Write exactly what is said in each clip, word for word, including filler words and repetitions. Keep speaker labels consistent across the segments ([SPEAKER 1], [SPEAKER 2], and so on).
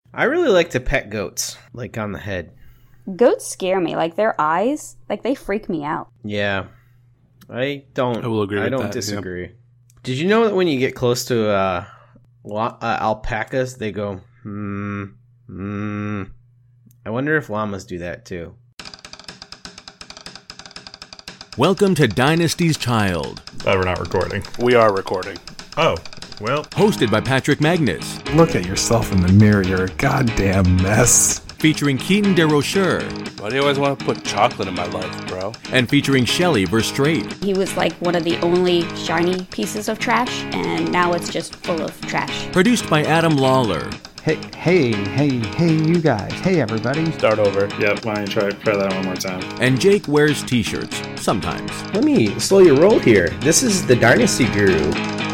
[SPEAKER 1] I really like to pet goats, like on the head.
[SPEAKER 2] Goats scare me. Like their eyes, like they freak me out.
[SPEAKER 1] Yeah, I don't.
[SPEAKER 3] I will agree.
[SPEAKER 1] I
[SPEAKER 3] with
[SPEAKER 1] don't
[SPEAKER 3] that,
[SPEAKER 1] disagree.
[SPEAKER 3] yeah.
[SPEAKER 1] Did you know that when you get close to uh, uh, alpacas, they go hmm hmm? I wonder if llamas do that too.
[SPEAKER 4] Welcome to Dynasty's Child.
[SPEAKER 5] Oh, we're not recording.
[SPEAKER 6] We are recording.
[SPEAKER 5] Oh, well.
[SPEAKER 4] Hosted by Patrick Magnus.
[SPEAKER 7] Look at yourself in the mirror. You're a goddamn mess.
[SPEAKER 4] Featuring Keaton DeRocher.
[SPEAKER 6] Why do you always want to put chocolate in my life, bro?
[SPEAKER 4] And featuring Shelley Verstrate.
[SPEAKER 2] He was like one of the only shiny pieces of trash, and now it's just full of trash.
[SPEAKER 4] Produced by Adam Lawler.
[SPEAKER 8] Hey, hey, hey, hey, you guys. Hey, everybody.
[SPEAKER 6] Start over.
[SPEAKER 5] Yep, why don't you try, try that one more time?
[SPEAKER 4] And Jake wears t-shirts. Sometimes.
[SPEAKER 1] Let me slow your roll here. This is the Dynasty Guru.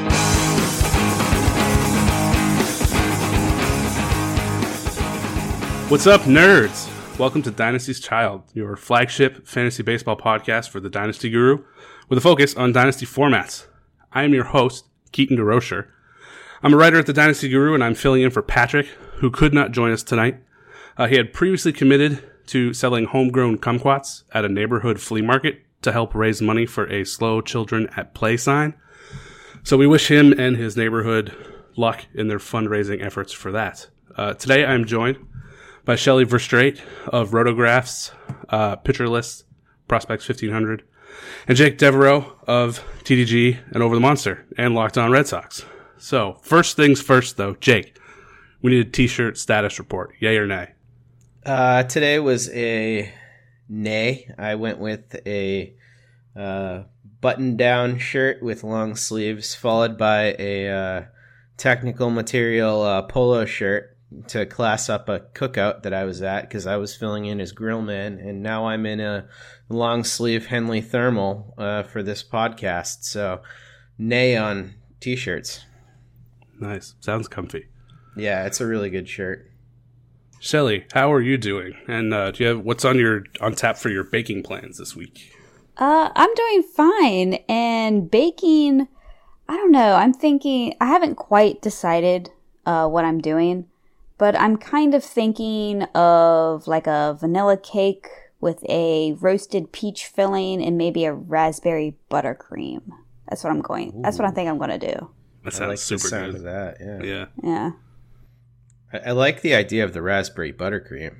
[SPEAKER 3] What's up, nerds? Welcome to Dynasty's Child, your flagship fantasy baseball podcast for the Dynasty Guru, with a focus on dynasty formats. I am your host, Keaton DeRocher. I'm a writer at the Dynasty Guru, and I'm filling in for Patrick, who could not join us tonight. Uh, he had previously committed to selling homegrown kumquats at a neighborhood flea market to help raise money for a Slow Children at Play sign. So we wish him and his neighborhood luck in their fundraising efforts for that. Uh, today I'm joined by Shelley Verstrate of Rotographs, uh, Pitcher List, Prospects fifteen hundred, and Jake Devereaux of T D G and Over the Monster and Locked On Red Sox. So, first things first, though, Jake, we need a t-shirt status report. Yay or nay?
[SPEAKER 1] Uh, today was a nay. I went with a uh, button-down shirt with long sleeves, followed by a uh, technical material uh, polo shirt to class up a cookout that I was at because I was filling in as grill man, and now I'm in a long-sleeve Henley Thermal uh, for this podcast. So, nay on t-shirts.
[SPEAKER 3] Nice. Sounds comfy.
[SPEAKER 1] Yeah, it's a really good shirt.
[SPEAKER 3] Shelley, how are you doing? And uh, do you have what's on your on tap for your baking plans this week?
[SPEAKER 2] Uh, I'm doing fine, and baking, I don't know. I'm thinking, I haven't quite decided uh, what I'm doing, but I'm kind of thinking of like a vanilla cake with a roasted peach filling and maybe a raspberry buttercream. That's what I'm going. Ooh. That's what I think I'm going to do.
[SPEAKER 3] That sounds
[SPEAKER 1] I like
[SPEAKER 3] super
[SPEAKER 1] the sound
[SPEAKER 3] good.
[SPEAKER 1] Of that, yeah.
[SPEAKER 3] Yeah.
[SPEAKER 2] Yeah.
[SPEAKER 1] I, I like the idea of the raspberry buttercream.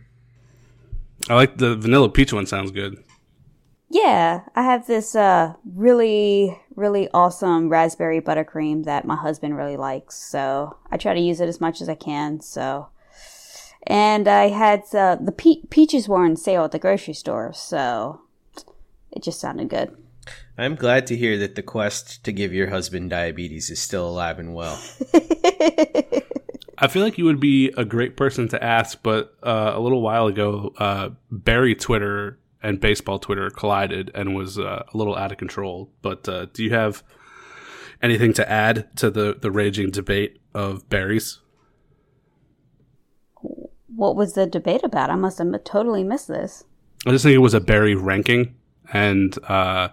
[SPEAKER 3] I like the vanilla peach one. Sounds good.
[SPEAKER 2] Yeah, I have this uh, really, really awesome raspberry buttercream that my husband really likes, so I try to use it as much as I can. So, and I had uh, the pe- peaches were on sale at the grocery store, so it just sounded good.
[SPEAKER 1] I'm glad to hear that the quest to give your husband diabetes is still alive and well.
[SPEAKER 3] I feel like you would be a great person to ask, but uh, a little while ago, uh, Barry Twitter and baseball Twitter collided and was uh, a little out of control. But uh, do you have anything to add to the, the raging debate of Barry's?
[SPEAKER 2] What was the debate about? I must have totally missed this.
[SPEAKER 3] I just think it was a Barry ranking, and uh,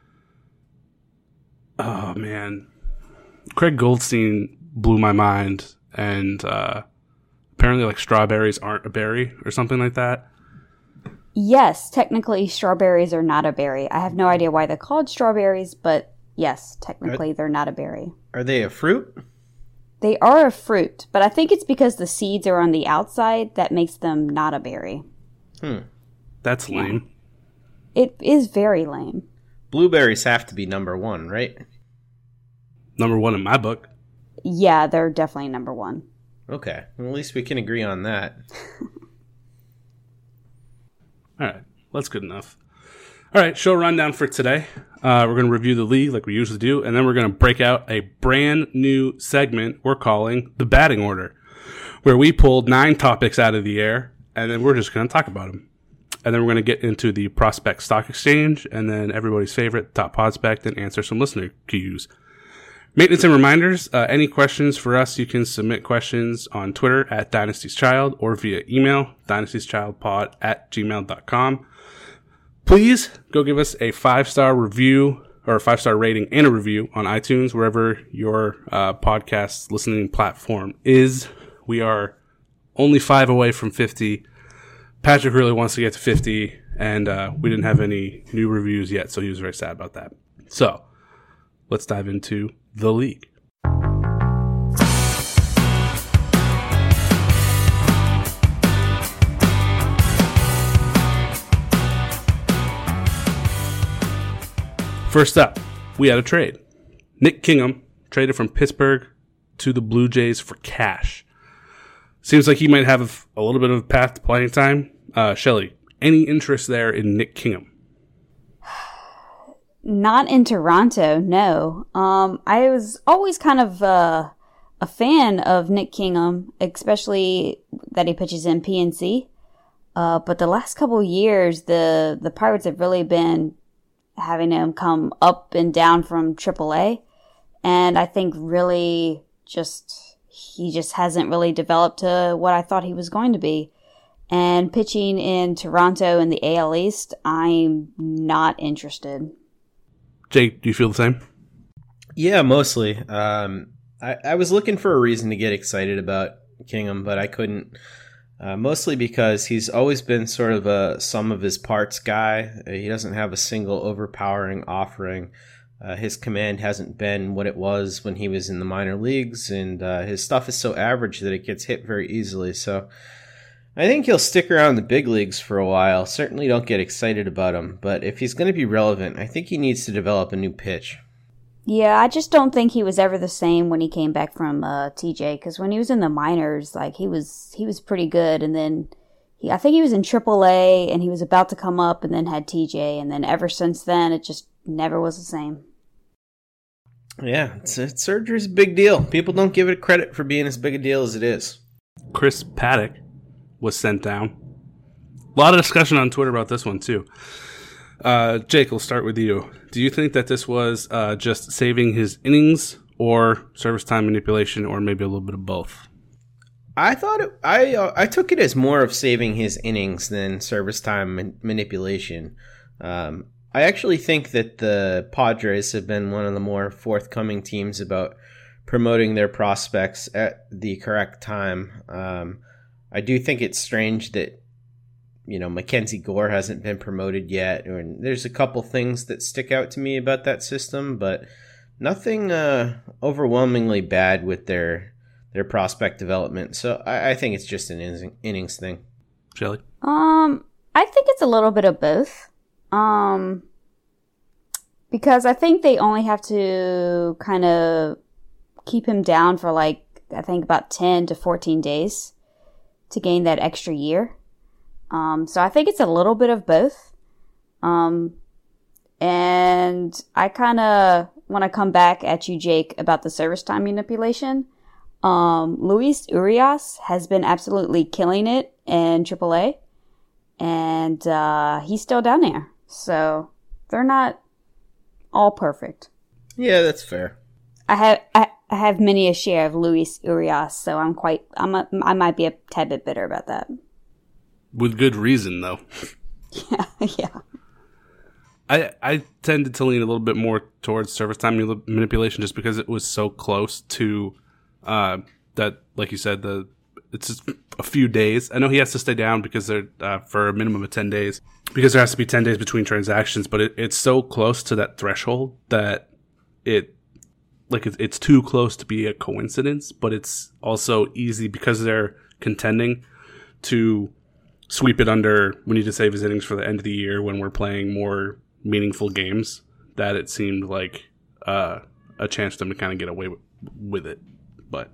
[SPEAKER 3] oh man, Craig Goldstein blew my mind, and uh, apparently like strawberries aren't a berry or something like that.
[SPEAKER 2] Yes, technically strawberries are not a berry. I have no idea why they're called strawberries, but yes, technically are, they're not a berry.
[SPEAKER 1] Are they a fruit?
[SPEAKER 2] They are a fruit, but I think it's because the seeds are on the outside that makes them not a berry.
[SPEAKER 1] Hmm.
[SPEAKER 3] That's lame.
[SPEAKER 2] Yeah. It is very lame.
[SPEAKER 1] Blueberries have to be number one, right?
[SPEAKER 3] Number one in my book.
[SPEAKER 2] Yeah, they're definitely number one.
[SPEAKER 1] Okay, well, at least we can agree on that.
[SPEAKER 3] All right, well, that's good enough. All right, show rundown for today. Uh, we're going to review the league like we usually do, and then we're going to break out a brand new segment we're calling the batting order, where we pulled nine topics out of the air, and then we're just going to talk about them. And then we're going to get into the prospect stock exchange, and then everybody's favorite top prospect, and answer some listener cues. Maintenance and reminders, uh, any questions for us, you can submit questions on Twitter at Dynasty's Child or via email, dynastyschildpod at gmail dot com. Please go give us a five-star review or a five-star rating and a review on iTunes, wherever your uh, podcast listening platform is. We are only five away from fifty. Patrick really wants to get to fifty, and uh, we didn't have any new reviews yet, so he was very sad about that. So, let's dive into the league. First up, we had a trade. Nick Kingham traded from Pittsburgh to the Blue Jays for cash. Seems like he might have a little bit of a path to playing time. Uh, Shelly, any interest there in Nick Kingham?
[SPEAKER 2] Not in Toronto, no. Um, I was always kind of uh, a fan of Nick Kingham, especially that he pitches in P N C. Uh, but the last couple of years, the, the Pirates have really been having him come up and down from triple A. And I think really just, he just hasn't really developed to what I thought he was going to be. And pitching in Toronto in the A L East, I'm not interested.
[SPEAKER 3] Jake, do you feel the same?
[SPEAKER 1] Yeah, mostly. Um, I, I was looking for a reason to get excited about Kingham, but I couldn't. Uh, mostly because he's always been sort of a sum of his parts guy. He doesn't have a single overpowering offering. Uh, his command hasn't been what it was when he was in the minor leagues, and uh, his stuff is so average that it gets hit very easily. So I think he'll stick around the big leagues for a while. Certainly don't get excited about him, but if he's going to be relevant, I think he needs to develop a new pitch.
[SPEAKER 2] Yeah, I just don't think he was ever the same when he came back from uh, T J. Because when he was in the minors, like he was, he was pretty good, and then he, I think he was in triple A, and he was about to come up, and then had T J, and then ever since then, it just never was the same.
[SPEAKER 1] Yeah, it's, it's, surgery's a big deal. People don't give it credit for being as big a deal as it is.
[SPEAKER 3] Chris Paddock was sent down. A lot of discussion on Twitter about this one, too. Uh, Jake, we'll start with you. Do you think that this was uh, just saving his innings or service time manipulation, or maybe a little bit of both?
[SPEAKER 1] I thought it, I uh, I took it as more of saving his innings than service time man- manipulation. Um, I actually think that the Padres have been one of the more forthcoming teams about promoting their prospects at the correct time. Um, I do think it's strange that, you know, Mackenzie Gore hasn't been promoted yet. And there's a couple things that stick out to me about that system, but nothing uh, overwhelmingly bad with their their prospect development. So I, I think it's just an in- innings thing.
[SPEAKER 3] Shelly?
[SPEAKER 2] Um, I think it's a little bit of both. Um, because I think they only have to kind of keep him down for like, I think about ten to fourteen days to gain that extra year. Um, so I think it's a little bit of both. Um, and I kind of want to come back at you, Jake, about the service time manipulation. Um, Luis Urias has been absolutely killing it in triple A, and uh, he's still down there. So they're not all perfect.
[SPEAKER 1] Yeah, that's fair.
[SPEAKER 2] I have I, I have many a share of Luis Urias, so I'm quite I'm a, I might be a tad bit bitter about that.
[SPEAKER 3] With good reason, though.
[SPEAKER 2] Yeah, yeah.
[SPEAKER 3] I I tended to lean a little bit more towards service time manipulation just because it was so close to uh, that, like you said, the it's just a few days. I know he has to stay down because they're uh, for a minimum of ten days because there has to be ten days between transactions. But it, it's so close to that threshold that it like it, it's too close to be a coincidence. But it's also easy because they're contending to sweep it under. We need to save his innings for the end of the year when we're playing more meaningful games. That it seemed like uh, a chance for them to kind of get away with, with it. But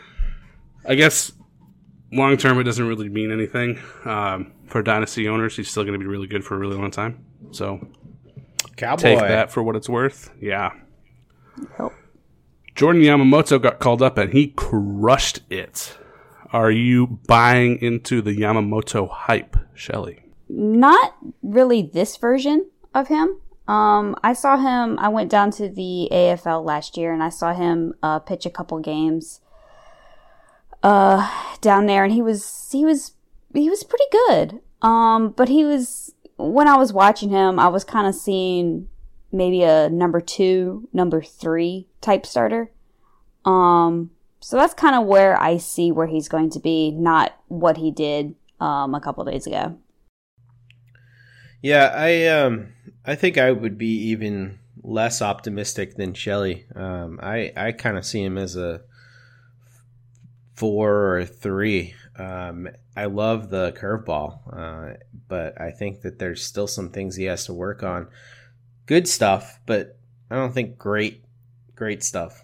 [SPEAKER 3] I guess long term, it doesn't really mean anything. Um, for Dynasty owners, he's still going to be really good for a really long time. So
[SPEAKER 1] Cowboy.
[SPEAKER 3] take that for what it's worth. Yeah.
[SPEAKER 2] Help.
[SPEAKER 3] Jordan Yamamoto got called up and he crushed it. Are you buying into the Yamamoto hype, Shelly?
[SPEAKER 2] Not really this version of him. Um, I saw him, I went down to the A F L last year and I saw him uh, pitch a couple games uh, down there, and he was, he was, he was pretty good. Um, but he was, when I was watching him, I was kind of seeing maybe a number two, number three type starter. Um, So that's kind of where I see where he's going to be, not what he did um, a couple days ago.
[SPEAKER 1] Yeah, I um, I think I would be even less optimistic than Shelley. Um, I I kind of see him as a four or a three. Um, I love the curveball, uh, but I think that there's still some things he has to work on. Good stuff, but I don't think great, great stuff.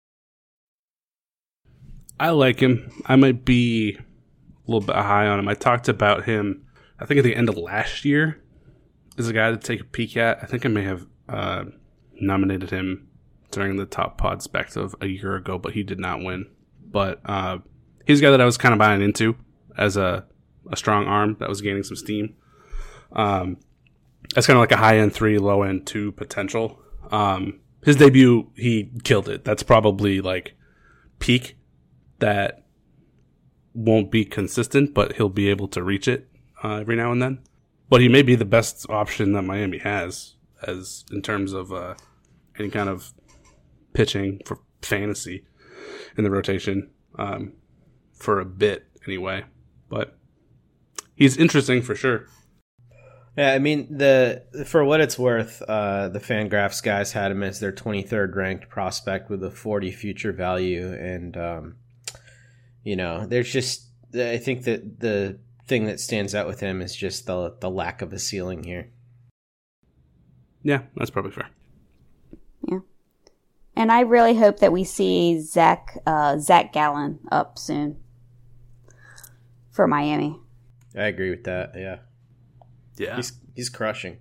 [SPEAKER 3] I like him. I might be a little bit high on him. I talked about him, I think at the end of last year, as a guy to take a peek at. I think I may have uh, nominated him during the Top Pod Spec of a year ago, but he did not win. But uh, he's a guy that I was kind of buying into as a, a strong arm that was gaining some steam. Um, that's kind of like a high-end three, low-end two potential. Um, his debut, he killed it. That's probably like peak that won't be consistent, but he'll be able to reach it uh, every now and then. But he may be the best option that Miami has as in terms of uh, any kind of pitching for fantasy in the rotation um, for a bit anyway. But he's interesting for sure.
[SPEAKER 1] Yeah, I mean, the for what it's worth, uh, the Fangraphs guys had him as their twenty-third ranked prospect with a forty future value. And, um, you know, there's just, I think that the thing that stands out with him is just the the lack of a ceiling here.
[SPEAKER 3] Yeah, that's probably fair.
[SPEAKER 2] Yeah. And I really hope that we see Zach, uh, Zach Gallen up soon for Miami.
[SPEAKER 1] I agree with that, yeah.
[SPEAKER 3] Yeah.
[SPEAKER 1] He's he's crushing.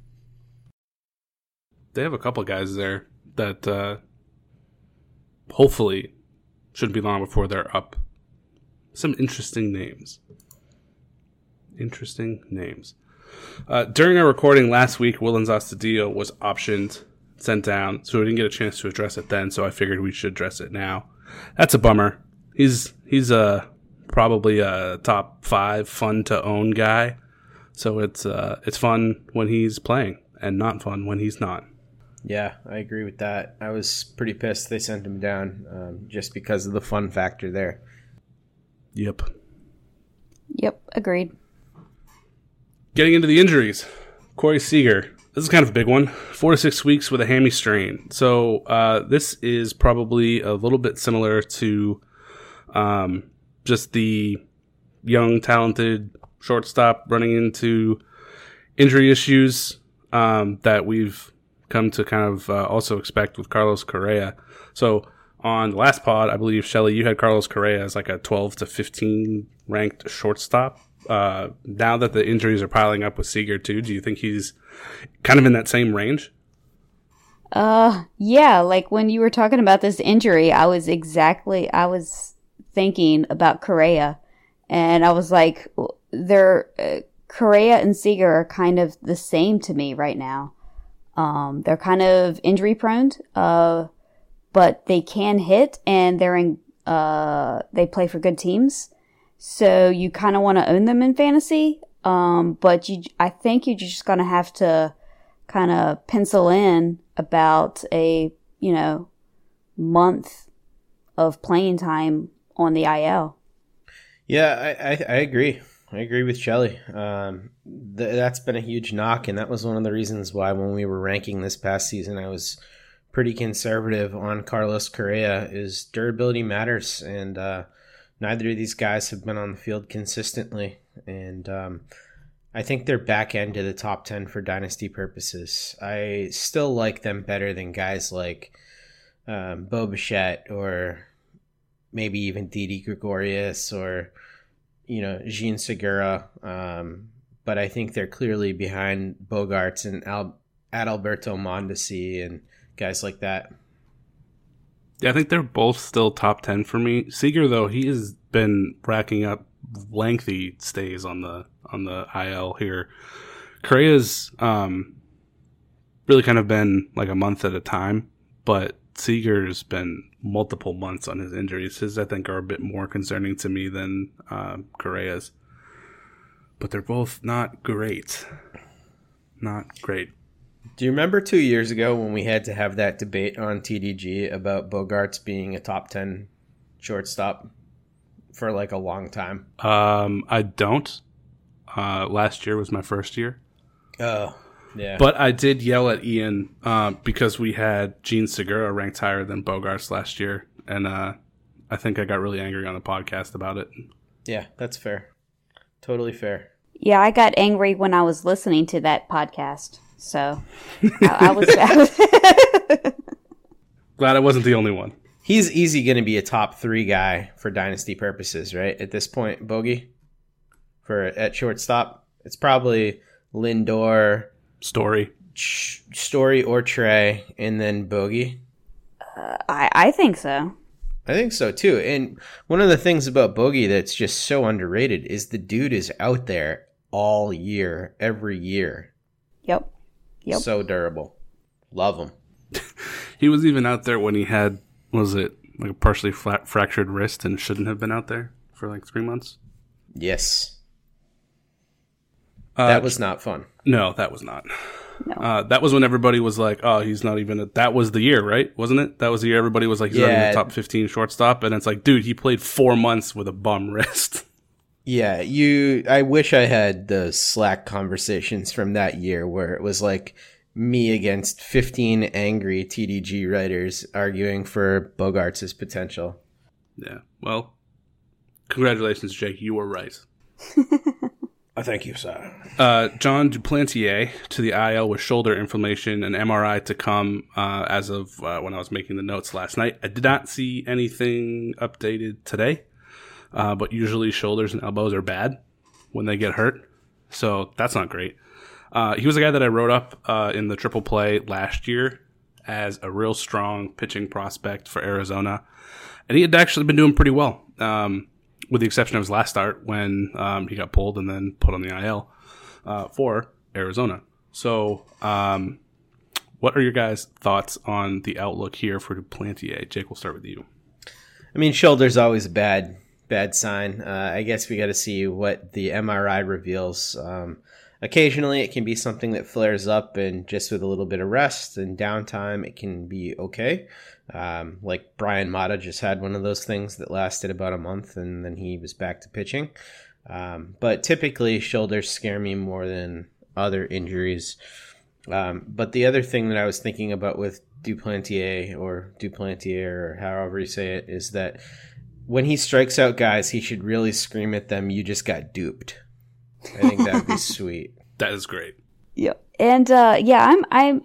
[SPEAKER 3] They have a couple guys there that uh, hopefully shouldn't be long before they're up. Some interesting names. Interesting names. Uh, during our recording last week, Willians Astudillo was optioned, sent down, so we didn't get a chance to address it then, so I figured we should address it now. That's a bummer. He's he's a, probably a top five fun-to-own guy. So it's uh, it's fun when he's playing and not fun when he's not.
[SPEAKER 1] Yeah, I agree with that. I was pretty pissed they sent him down um, just because of the fun factor there.
[SPEAKER 3] Yep.
[SPEAKER 2] Yep, agreed.
[SPEAKER 3] Getting into the injuries, Corey Seager. This is kind of a big one. Four to six weeks with a hammy strain. So uh, this is probably a little bit similar to um, just the young, talented shortstop running into injury issues um, that we've come to kind of uh, also expect with Carlos Correa. So on the last pod, I believe, Shelley, you had Carlos Correa as like a twelve to fifteen ranked shortstop. Uh, now that the injuries are piling up with Seager too, do you think he's kind of in that same range?
[SPEAKER 2] Uh, yeah, like when you were talking about this injury, I was exactly, I was thinking about Correa, and I was like, they're, uh, Correa and Seager are kind of the same to me right now. Um, they're kind of injury prone, uh, but they can hit, and they're in, uh, they play for good teams. So you kind of want to own them in fantasy. Um, but you, I think you're just going to have to kind of pencil in about a, you know, month of playing time on the I L.
[SPEAKER 1] Yeah, I, I, I agree. I agree with Shelley. Um, th- that's been a huge knock, and that was one of the reasons why when we were ranking this past season, I was pretty conservative on Carlos Correa. Is durability matters, and uh, neither of these guys have been on the field consistently, and um, I think they're back end to the top ten for dynasty purposes. I still like them better than guys like um, Bo Bichette or maybe even Didi Gregorius or, you know, Jean Segura. Um, but I think they're clearly behind Bogarts and Al- Adalberto Mondesi and guys like that.
[SPEAKER 3] Yeah, I think they're both still top ten for me. Seager, though, he has been racking up lengthy stays on the on the I L here. Correa's um, really kind of been like a month at a time, but Seager's been multiple months on his injuries. His, I think, are a bit more concerning to me than uh, Correa's. But they're both not great. Not great.
[SPEAKER 1] Do you remember two years ago when we had to have that debate on T D G about Bogarts being a top ten shortstop for like a long time?
[SPEAKER 3] Um, I don't. Uh, last year was my first year.
[SPEAKER 1] Oh, yeah.
[SPEAKER 3] But I did yell at Ian uh, because we had Gene Segura ranked higher than Bogarts last year. And uh, I think I got really angry on the podcast about it.
[SPEAKER 1] Yeah, that's fair. Totally fair.
[SPEAKER 2] Yeah, I got angry when I was listening to that podcast. So I, I was. I was
[SPEAKER 3] Glad I wasn't the only one.
[SPEAKER 1] He's easy going to be a top three guy for dynasty purposes, right? At this point, Bogey for at shortstop, it's probably Lindor,
[SPEAKER 3] Story,
[SPEAKER 1] Ch- Story or Trey, and then Bogey.
[SPEAKER 2] uh, I I think so.
[SPEAKER 1] I think so too. And one of the things about Bogey that's just so underrated is the dude is out there all year, every year.
[SPEAKER 2] Yep. Yep.
[SPEAKER 1] So durable. Love him.
[SPEAKER 3] He was even out there when he had, was it like a partially flat fractured wrist and shouldn't have been out there for like three months?
[SPEAKER 1] Yes.
[SPEAKER 3] Uh,
[SPEAKER 1] that was not fun.
[SPEAKER 3] No, that was not.
[SPEAKER 2] No.
[SPEAKER 3] Uh, that was when everybody was like, oh, he's not even, a, that was the year, right? Wasn't it? That was the year everybody was like, he's not even
[SPEAKER 1] Yeah.
[SPEAKER 3] a top fifteen shortstop. And it's like, dude, he played four months with a bum wrist.
[SPEAKER 1] Yeah, you. I wish I had the Slack conversations from that year where it was like me against fifteen angry T D G writers arguing for Bogarts' potential.
[SPEAKER 3] Yeah. Well, congratulations, Jake. You were right.
[SPEAKER 1] I thank you, sir.
[SPEAKER 3] Uh, John Duplantier to the I L with shoulder inflammation and M R I to come uh, as of uh, when I was making the notes last night. I did not see anything updated today, uh, but usually shoulders and elbows are bad when they get hurt, so that's not great. Uh, he was a guy that I wrote up uh, in the triple play last year as a real strong pitching prospect for Arizona, and he had actually been doing pretty well. Um, with the exception of his last start when um, he got pulled and then put on the I L uh, for Arizona. So um, what are your guys' thoughts on the outlook here for Duplantier? Jake, we'll start with you.
[SPEAKER 1] I mean, shoulder's always a bad, bad sign. Uh, I guess we got to see what the M R I reveals. Um, occasionally, it can be something that flares up, and just with a little bit of rest and downtime, it can be okay. Um, like Brian Mata just had one of those things that lasted about a month, and then he was back to pitching. Um, but typically, shoulders scare me more than other injuries. Um, but the other thing that I was thinking about with Duplantier or Duplantier or however you say it is that when he strikes out guys, he should really scream at them, "You just got duped." I think that would be sweet.
[SPEAKER 3] That is great.
[SPEAKER 2] Yep. And uh, yeah, I'm I'm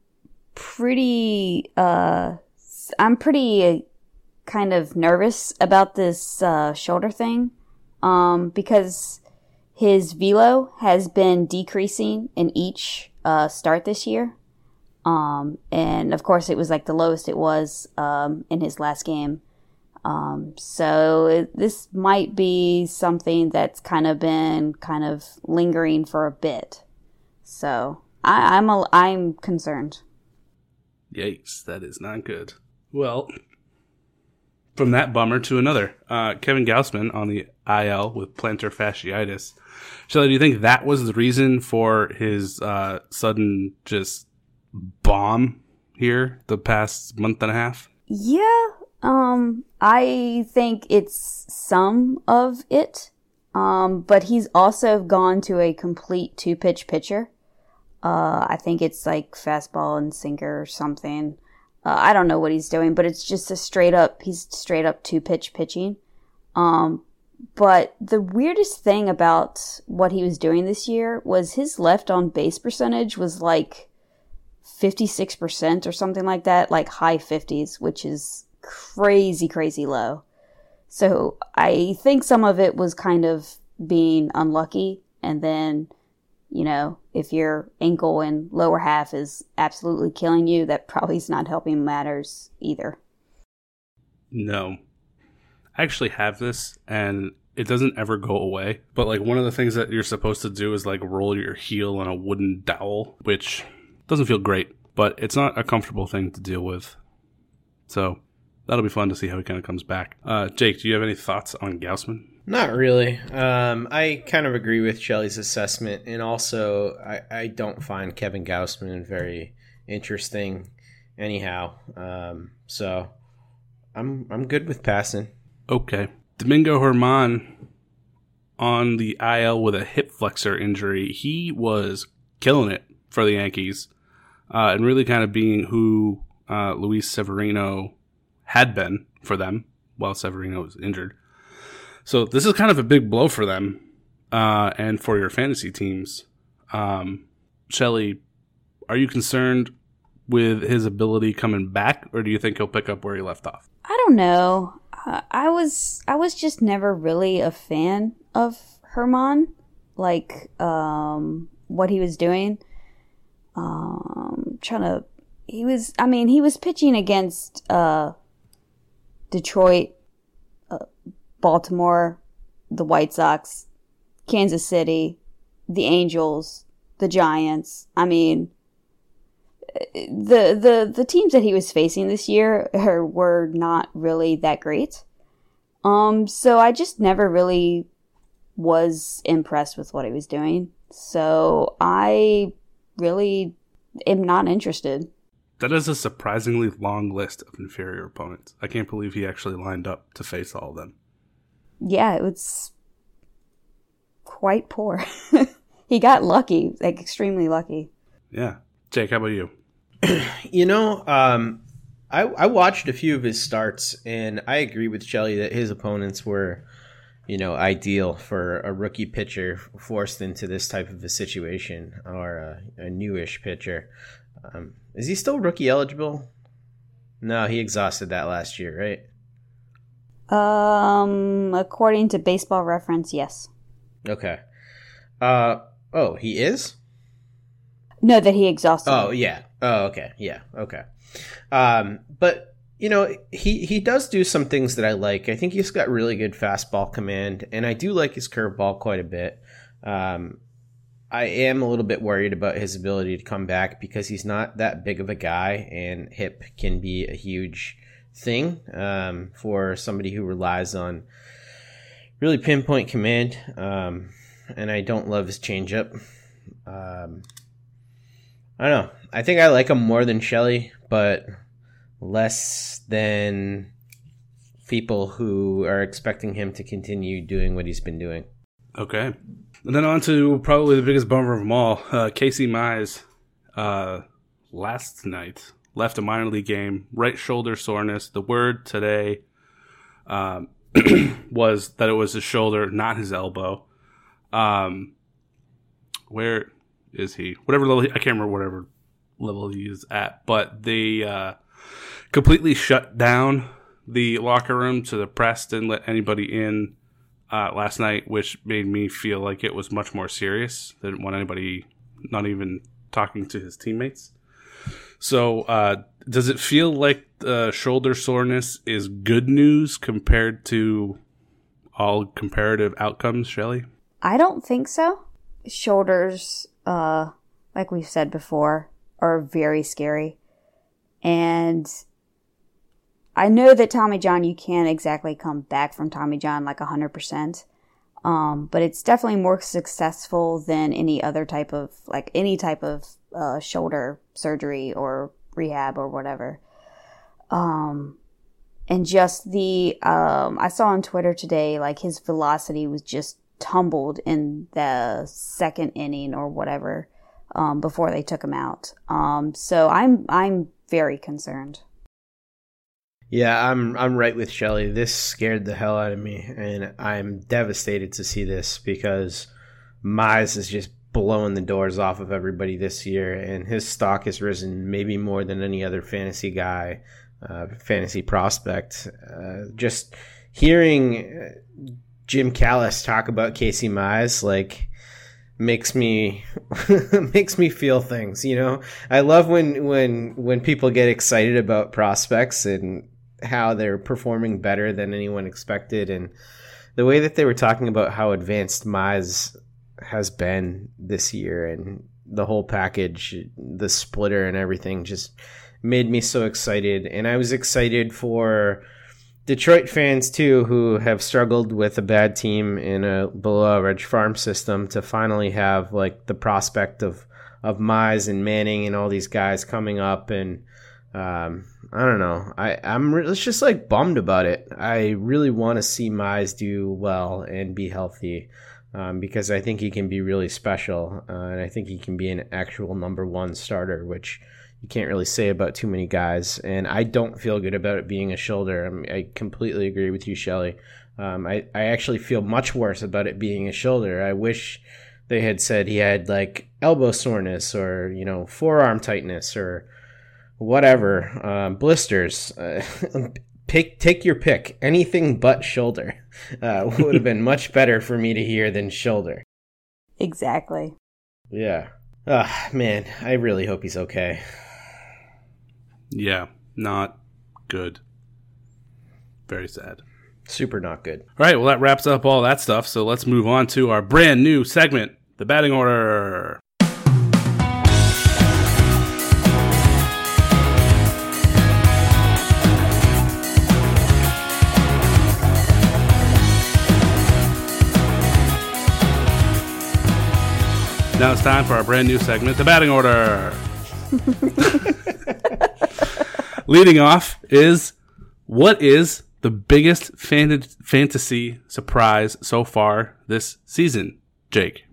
[SPEAKER 2] pretty uh, I'm pretty kind of nervous about this uh, shoulder thing um, because his velo has been decreasing in each uh, start this year. Um, and of course, it was like the lowest it was um, in his last game. Um, so it, this might be something that's kind of been kind of lingering for a bit. So I, I'm a, I'm concerned.
[SPEAKER 3] Yikes, that is not good. Well, from that bummer to another, uh, Kevin Gausman on the I L with plantar fasciitis. Shelley, do you think that was the reason for his uh, sudden just bomb here the past month and a half?
[SPEAKER 2] Yeah, um, I think it's some of it, um, but he's also gone to a complete two-pitch pitcher. Uh, I think it's like fastball and sinker or something. Uh, I don't know what he's doing, but it's just a straight up, he's straight up two-pitch pitching. Um, but the weirdest thing about what he was doing this year was his left on base percentage was like fifty-six percent or something like that, like high fifties, which is crazy, crazy low. So I think some of it was kind of being unlucky. And then, you know, if your ankle and lower half is absolutely killing you, that probably is not helping matters either.
[SPEAKER 3] No. I actually have this, and it doesn't ever go away. But, like, one of the things that you're supposed to do is, like, roll your heel on a wooden dowel, which doesn't feel great, but it's not a comfortable thing to deal with. So that'll be fun to see how he kind of comes back. Uh, Jake, do you have any thoughts on Gausman?
[SPEAKER 1] Not really. Um, I kind of agree with Shelley's assessment, and also I, I don't find Kevin Gausman very interesting anyhow. Um, so I'm I'm good with passing.
[SPEAKER 3] Okay. Domingo Germán on the I L with a hip flexor injury. He was killing it for the Yankees uh, and really kind of being who uh, Luis Severino had been for them while Severino was injured. So this is kind of a big blow for them uh, and for your fantasy teams. Um, Shelly, are you concerned with his ability coming back, or do you think he'll pick up where he left off?
[SPEAKER 2] I don't know. Uh, I was I was just never really a fan of Germán, like um, what he was doing. Um, trying to, he was. I mean, he was pitching against uh, Detroit, uh, Baltimore, the White Sox, Kansas City, the Angels, the Giants. I mean, the the the teams that he was facing this year are, were not really that great. Um, so I just never really was impressed with what he was doing. So I really am not interested.
[SPEAKER 3] That is a surprisingly long list of inferior opponents. I can't believe he actually lined up to face all of them.
[SPEAKER 2] Yeah, it was quite poor. He got lucky, like extremely lucky.
[SPEAKER 3] Yeah. Jake, how about you?
[SPEAKER 1] You know, um, I, I watched a few of his starts, and I agree with Shelley that his opponents were, you know, ideal for a rookie pitcher forced into this type of a situation, or a, a newish pitcher. Um, is he still rookie eligible? No, he exhausted that last year, right?
[SPEAKER 2] Um, according to Baseball Reference, yes.
[SPEAKER 1] Okay. Uh, oh, he is?
[SPEAKER 2] No, that he exhausted.
[SPEAKER 1] Oh, yeah. Oh, okay. Yeah. Okay. Um, but, you know, he, he does do some things that I like. I think he's got really good fastball command, and I do like his curveball quite a bit. Um, I am a little bit worried about his ability to come back because he's not that big of a guy, and hip can be a huge thing um, for somebody who relies on really pinpoint command. Um, and I don't love his changeup. Um, I don't know. I think I like him more than Shelley, but less than people who are expecting him to continue doing what he's been doing.
[SPEAKER 3] Okay. And then on to probably the biggest bummer of them all. Uh, Casey Mize, uh, last night, left a minor league game, right shoulder soreness. The word today um, was that it was his shoulder, not his elbow. Um, where is he? Whatever level, he, I can't remember whatever level he is at, but they uh, completely shut down the locker room to the press, didn't let anybody in uh, last night, which made me feel like it was much more serious. They didn't want anybody, not even talking to his teammates. So uh, does it feel like the shoulder soreness is good news compared to all comparative outcomes, Shelley?
[SPEAKER 2] I don't think so. Shoulders, uh, like we've said before, are very scary. And I know that Tommy John, you can't exactly come back from Tommy John like one hundred percent. Um, but it's definitely more successful than any other type of, like any type of uh, shoulder surgery or rehab or whatever. Um, and just the, um, I saw on Twitter today, like his velocity was just tumbled in the second inning or whatever, um, before they took him out. Um, so I'm, I'm very concerned.
[SPEAKER 1] Yeah, I'm I'm right with Shelley. This scared the hell out of me, and I'm devastated to see this because Mize is just blowing the doors off of everybody this year, and his stock has risen maybe more than any other fantasy guy, uh, fantasy prospect. Uh, just hearing Jim Callis talk about Casey Mize, like, makes me makes me feel things. You know, I love when when when people get excited about prospects and how they're performing better than anyone expected, and the way that they were talking about how advanced Mize has been this year and the whole package, the splitter and everything, just made me so excited. And I was excited for Detroit fans too, who have struggled with a bad team in a below average farm system, to finally have like the prospect of of Mize and Manning and all these guys coming up and Um, I don't know. I, I'm re- it's just like bummed about it. I really want to see Mize do well and be healthy um, because I think he can be really special. Uh, and I think he can be an actual number one starter, which you can't really say about too many guys. And I don't feel good about it being a shoulder. I, mean, I completely agree with you, Shelly. Um, I, I actually feel much worse about it being a shoulder. I wish they had said he had like elbow soreness or, you know, forearm tightness or whatever, um, blisters. Uh, pick, take your pick. Anything but shoulder uh, would have been much better for me to hear than shoulder.
[SPEAKER 2] Exactly.
[SPEAKER 1] Yeah. Ah, man, I really hope he's okay.
[SPEAKER 3] Yeah, not good. Very sad.
[SPEAKER 1] Super not good.
[SPEAKER 3] All right, well, that wraps up all that stuff. So let's move on to our brand new segment, the batting order. Now it's time for our brand new segment, the batting order. Leading off is, what is the biggest fan- fantasy surprise so far this season, Jake?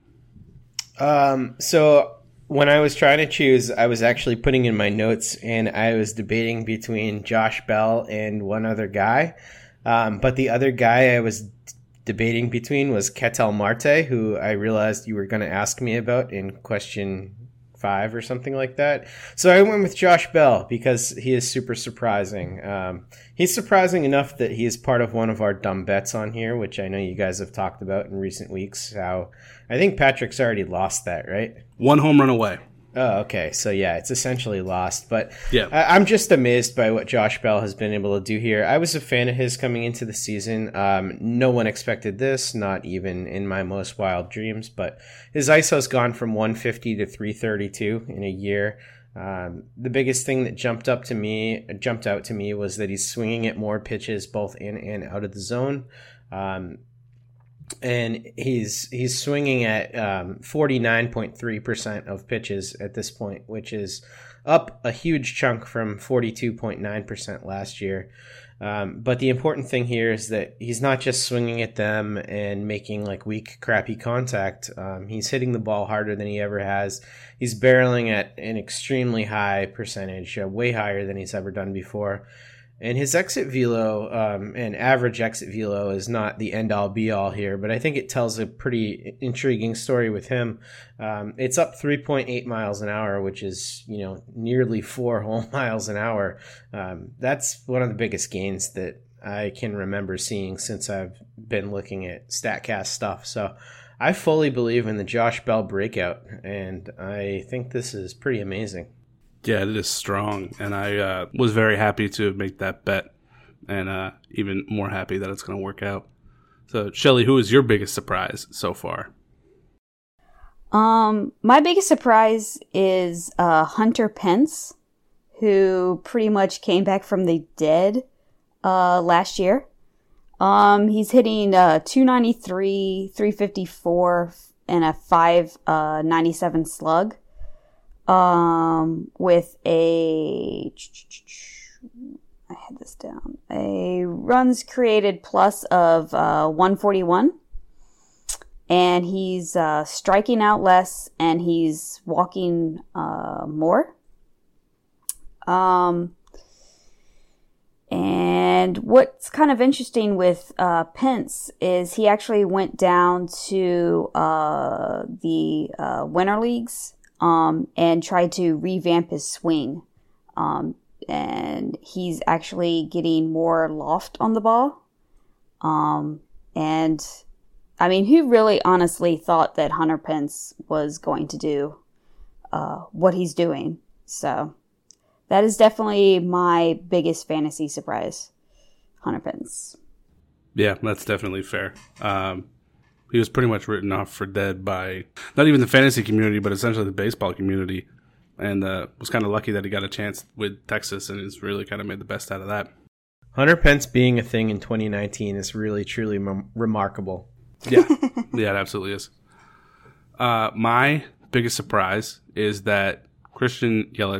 [SPEAKER 1] Um, so when I was trying to choose, I was actually putting in my notes and I was debating between Josh Bell and one other guy. Um, but the other guy I was debating between was Ketel Marte, who I realized you were going to ask me about in question five or something like that. So I went with Josh Bell because he is super surprising. Um, he's surprising enough that he is part of one of our dumb bets on here, which I know you guys have talked about in recent weeks. How I think Patrick's already lost that, right?
[SPEAKER 3] One home run away.
[SPEAKER 1] Oh, okay. So, yeah, it's essentially lost. But
[SPEAKER 3] yeah.
[SPEAKER 1] I- I'm just amazed by what Josh Bell has been able to do here. I was a fan of his coming into the season. Um, no one expected this, not even in my most wild dreams. But his I S O's gone from one fifty to three thirty-two in a year. Um, the biggest thing that jumped up to me, jumped out to me, was that he's swinging at more pitches both in and out of the zone. Um, And he's he's swinging at um, forty-nine point three percent of pitches at this point, which is up a huge chunk from forty-two point nine percent last year. Um, but the important thing here is that he's not just swinging at them and making like weak, crappy contact. Um, he's hitting the ball harder than he ever has. He's barreling at an extremely high percentage, uh, way higher than he's ever done before. And his exit velo um, and average exit velo is not the end-all be-all here, but I think it tells a pretty intriguing story with him. Um, it's up three point eight miles an hour, which is, you know, nearly four whole miles an hour. Um, that's one of the biggest gains that I can remember seeing since I've been looking at StatCast stuff. So I fully believe in the Josh Bell breakout, and I think this is pretty amazing.
[SPEAKER 3] Yeah, it is strong, and I uh, was very happy to make that bet, and uh, even more happy that it's going to work out. So, Shelly, who is your biggest surprise so far?
[SPEAKER 2] Um, my biggest surprise is uh, Hunter Pence, who pretty much came back from the dead uh, last year. Um, he's hitting uh, two ninety-three, three fifty-four, and a five ninety-seven slug. Um, with a, I had this down, a runs created plus of, uh, one forty-one, and he's, uh, striking out less, and he's walking, uh, more. Um, and what's kind of interesting with, uh, Pence is he actually went down to, uh, the, uh, winter leagues. Um, and tried to revamp his swing. Um, and he's actually getting more loft on the ball. Um, and I mean, who really honestly thought that Hunter Pence was going to do, uh, what he's doing? So that is definitely my biggest fantasy surprise. Hunter Pence.
[SPEAKER 3] Yeah, that's definitely fair. Um, He was pretty much written off for dead by not even the fantasy community, but essentially the baseball community. And uh, was kind of lucky that he got a chance with Texas and has really kind of made the best out of that.
[SPEAKER 1] Hunter Pence being a thing in twenty nineteen is really, truly m- remarkable.
[SPEAKER 3] Yeah, yeah, it absolutely is. Uh, my biggest surprise is that Christian Yelich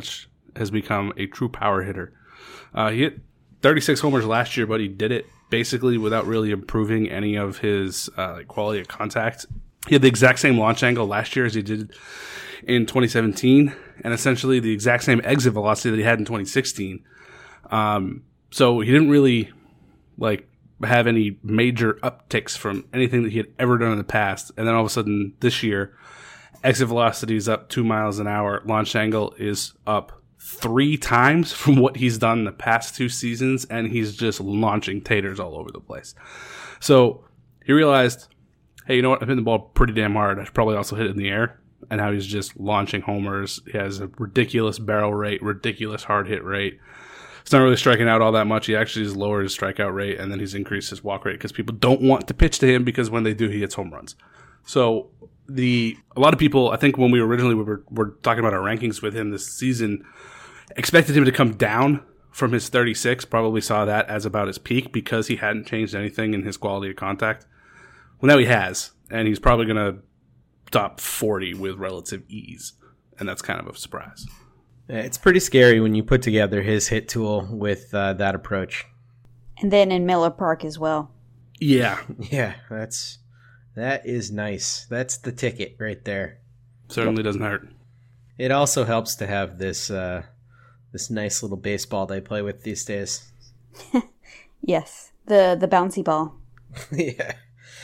[SPEAKER 3] has become a true power hitter. Uh, he hit thirty-six homers last year, but he did it basically without really improving any of his uh, like quality of contact. He had the exact same launch angle last year as he did in twenty seventeen, and essentially the exact same exit velocity that he had in twenty sixteen. Um, so he didn't really like have any major upticks from anything that he had ever done in the past. And then all of a sudden this year, exit velocity is up two miles an hour. Launch angle is up three times from what he's done in the past two seasons, and he's just launching taters all over the place. So he realized, hey, you know what? I'm hitting the ball pretty damn hard. I should probably also hit it in the air. And how he's just launching homers. He has a ridiculous barrel rate, ridiculous hard hit rate. He's not really striking out all that much. He actually has lowered his strikeout rate, and then he's increased his walk rate because people don't want to pitch to him, because when they do, he hits home runs. So the a lot of people, I think when we originally were, were talking about our rankings with him this season, expected him to come down from his thirty-six, probably saw that as about his peak because he hadn't changed anything in his quality of contact. Well, now he has, and he's probably going to top forty with relative ease, and that's kind of a surprise.
[SPEAKER 1] It's pretty scary when you put together his hit tool with uh, that approach.
[SPEAKER 2] And then in Miller Park as well.
[SPEAKER 3] Yeah.
[SPEAKER 1] Yeah, that's that is nice. That's the ticket right there.
[SPEAKER 3] Certainly doesn't hurt.
[SPEAKER 1] It also helps to have this uh, this nice little baseball they play with these days.
[SPEAKER 2] Yes, the the bouncy ball.
[SPEAKER 1] Yeah.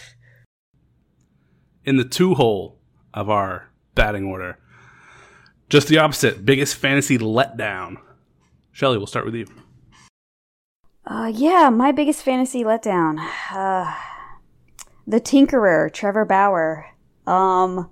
[SPEAKER 3] In the two hole of our batting order, just the opposite, biggest fantasy letdown. Shelly, we'll start with you.
[SPEAKER 2] Uh, yeah, my biggest fantasy letdown. Uh, the Tinkerer, Trevor Bauer. Um,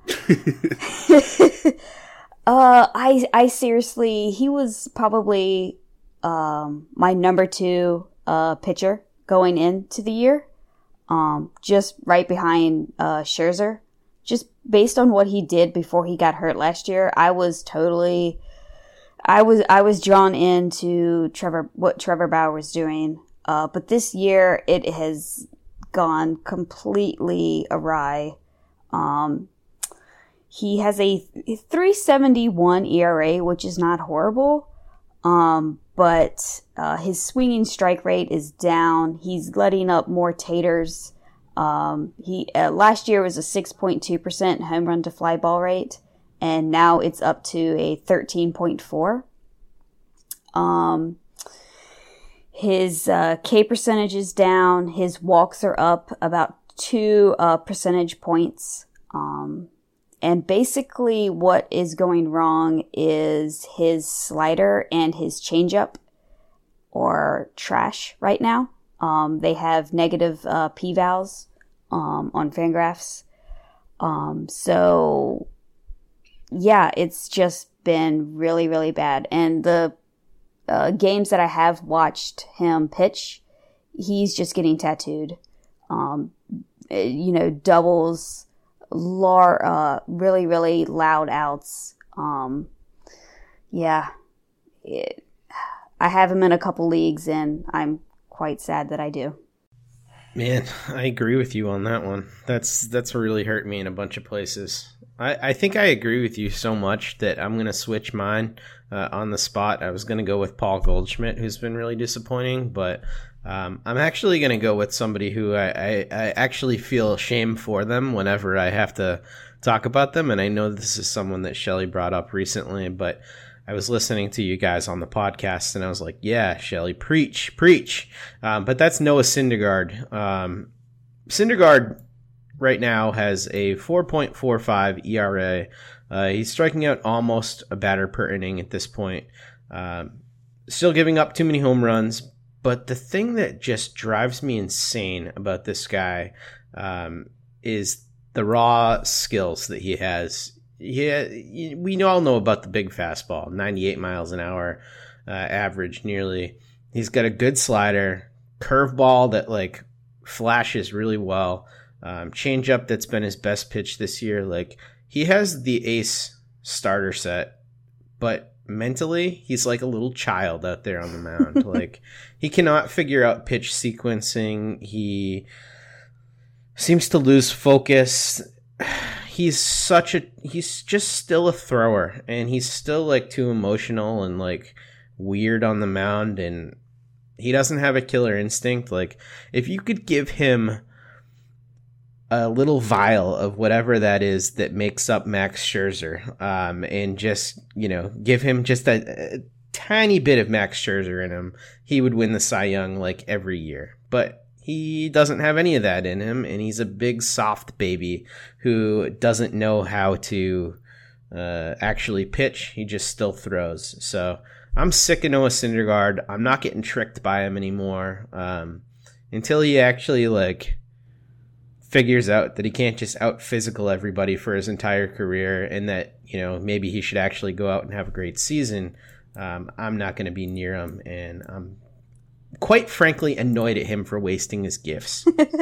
[SPEAKER 2] uh, I I seriously, he was probably um my number two uh pitcher going into the year. Um, just right behind uh Scherzer. Just based on what he did before he got hurt last year, I was totally, I was I was drawn into Trevor what Trevor Bauer was doing. Uh, but this year it has gone completely awry. Um, he has a three seventy-one E R A, which is not horrible. Um, but uh, his swinging strike rate is down. He's letting up more taters. Um, he uh, last year was a six point two percent home run to fly ball rate, and now it's up to a thirteen point four. Um, his uh, K percentage is down. His walks are up about two uh, percentage points. Um, and basically what is going wrong is his slider and his changeup are trash right now. Um, they have negative uh, p-vals um, on Fangraphs. Um, so, yeah, it's just been really, really bad. And the uh, games that I have watched him pitch, he's just getting tattooed. Um, you know, doubles, lar- uh, really, really loud outs. Um, yeah, it, I have him in a couple leagues, and I'm quite sad that I do.
[SPEAKER 1] Man, I agree with you on that one. That's that's really hurt me in a bunch of places. I, I think I agree with you so much that I'm going to switch mine uh, on the spot. I was going to go with Paul Goldschmidt, who's been really disappointing, but um, I'm actually going to go with somebody who I, I, I actually feel shame for them whenever I have to talk about them, and I know this is someone that Shelly brought up recently, but I was listening to you guys on the podcast, and I was like, yeah, Shelly, preach, preach. Um, but that's Noah Syndergaard. Um, Syndergaard right now has a four point four five E R A. Uh, he's striking out almost a batter per inning at this point. Um, still giving up too many home runs. But the thing that just drives me insane about this guy um, is the raw skills that he has. Yeah, we all know about the big fastball, ninety-eight miles an hour uh, average nearly. He's got a good slider, curveball that like flashes really well, um, changeup that's been his best pitch this year. Like he has the ace starter set, but mentally he's like a little child out there on the mound. Like he cannot figure out pitch sequencing. He seems to lose focus. he's such a he's just still a thrower, and he's still like too emotional and like weird on the mound, and he doesn't have a killer instinct. Like, if you could give him a little vial of whatever that is that makes up Max Scherzer, um, and just, you know, give him just a, a tiny bit of Max Scherzer in him, he would win the Cy Young like every year. But he doesn't have any of that in him, and he's a big soft baby who doesn't know how to uh, actually pitch. He just still throws. So I'm sick of Noah Syndergaard. I'm not getting tricked by him anymore um, until he actually like figures out that he can't just out physical everybody for his entire career, and that, you know, maybe he should actually go out and have a great season. Um, I'm not going to be near him, and I'm quite frankly annoyed at him for wasting his gifts.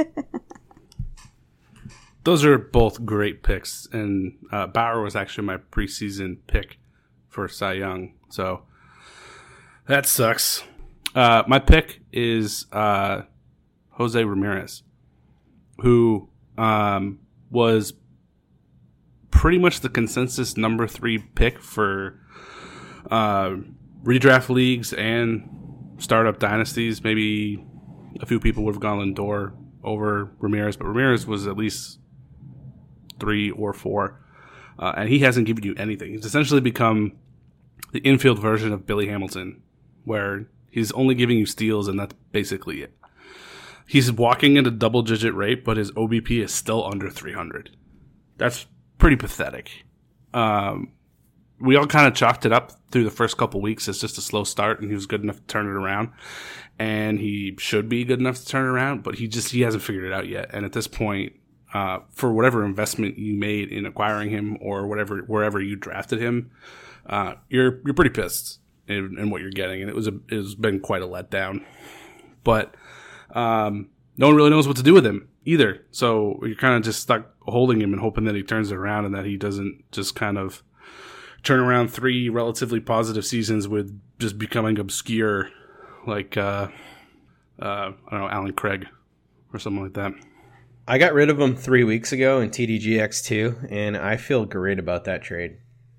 [SPEAKER 3] Those are both great picks, and uh, Bauer was actually my preseason pick for Cy Young, so that sucks. Uh, my pick is uh, Jose Ramirez, who um, was pretty much the consensus number three pick for uh, redraft leagues and startup dynasties. Maybe a few people would have gone Lindor over Ramirez, but Ramirez was at least three or four, uh, and he hasn't given you anything. He's essentially become the infield version of Billy Hamilton, where he's only giving you steals, and that's basically it. He's walking at a double-digit rate, but his O B P is still under three hundred. That's pretty pathetic. Um, we all kind of chalked it up through the first couple weeks as just a slow start, and he was good enough to turn it around. And he should be good enough to turn it around, but he just he hasn't figured it out yet. And at this point, uh, for whatever investment you made in acquiring him or whatever wherever you drafted him, uh, you're you're pretty pissed in, in what you're getting, and it was a it's been quite a letdown. But um, no one really knows what to do with him either. So you're kind of just stuck holding him and hoping that he turns it around and that he doesn't just kind of turn around three relatively positive seasons with just becoming obscure, like, uh, uh, I don't know, Alan Craig or something like that.
[SPEAKER 1] I got rid of him three weeks ago in T D G X two, and I feel great about that trade.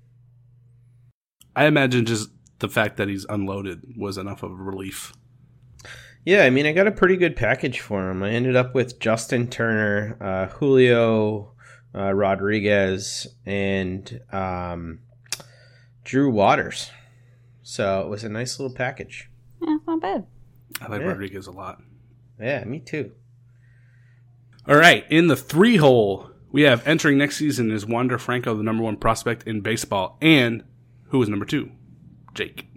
[SPEAKER 3] I imagine just the fact that he's unloaded was enough of a relief.
[SPEAKER 1] Yeah, I mean, I got a pretty good package for him. I ended up with Justin Turner, uh, Julio uh, Rodriguez, and um, Drew Waters. So it was a nice little package.
[SPEAKER 2] Yeah, not bad.
[SPEAKER 3] I like
[SPEAKER 1] Yeah.
[SPEAKER 3] Rodriguez a lot.
[SPEAKER 1] Yeah, me too.
[SPEAKER 3] All right, in the three hole, we have entering next season is Wander Franco, the number one prospect in baseball, and who is number two? Jake.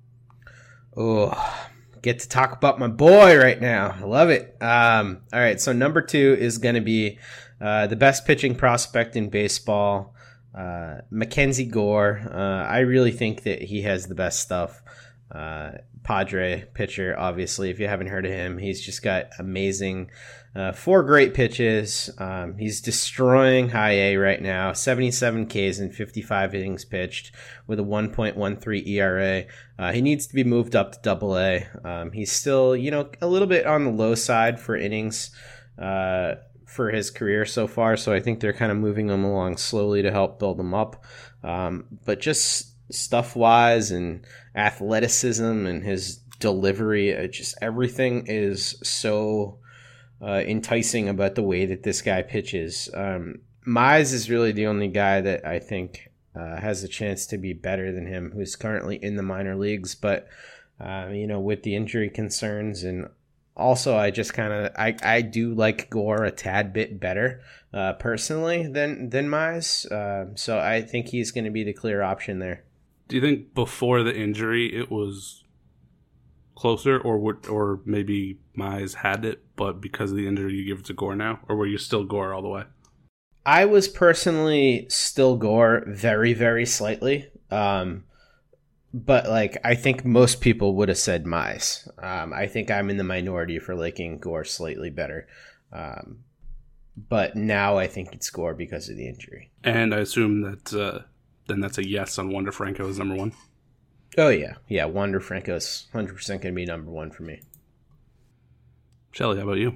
[SPEAKER 1] Oh, get to talk about my boy right now. I love it. Um, all right, so number two is going to be uh, the best pitching prospect in baseball, uh, Mackenzie Gore. Uh, I really think that he has the best stuff. Uh, Padre pitcher, obviously, if you haven't heard of him, he's just got amazing uh, four great pitches. Um, he's destroying high A right now, seventy-seven Ks and fifty-five innings pitched with a one point one three E R A. Uh, he needs to be moved up to double A. Um, he's still, you know, a little bit on the low side for innings uh, for his career so far, so I think they're kind of moving him along slowly to help build him up. Um, but just stuff-wise and athleticism and his delivery, uh, just everything is so uh, enticing about the way that this guy pitches. Um, Mize is really the only guy that I think uh, has a chance to be better than him, who's currently in the minor leagues. But, uh, you know, with the injury concerns, and also I just kind of, I, I do like Gore a tad bit better uh, personally than, than Mize. Uh, so I think he's going to be the clear option there.
[SPEAKER 3] Do you think before the injury it was closer, or would, or maybe Mize had it, but because of the injury you give it to Gore now? Or were you still Gore all the way?
[SPEAKER 1] I was personally still Gore very, very slightly. Um, but, like, I think most people would have said Mize. Um, I think I'm in the minority for liking Gore slightly better. Um, but now I think it's Gore because of the injury.
[SPEAKER 3] And I assume that... Uh, then that's a yes on Wander Franco as number one.
[SPEAKER 1] Oh, yeah. Yeah, Wander Franco is one hundred percent going to be number one for me.
[SPEAKER 3] Shelly, how about you?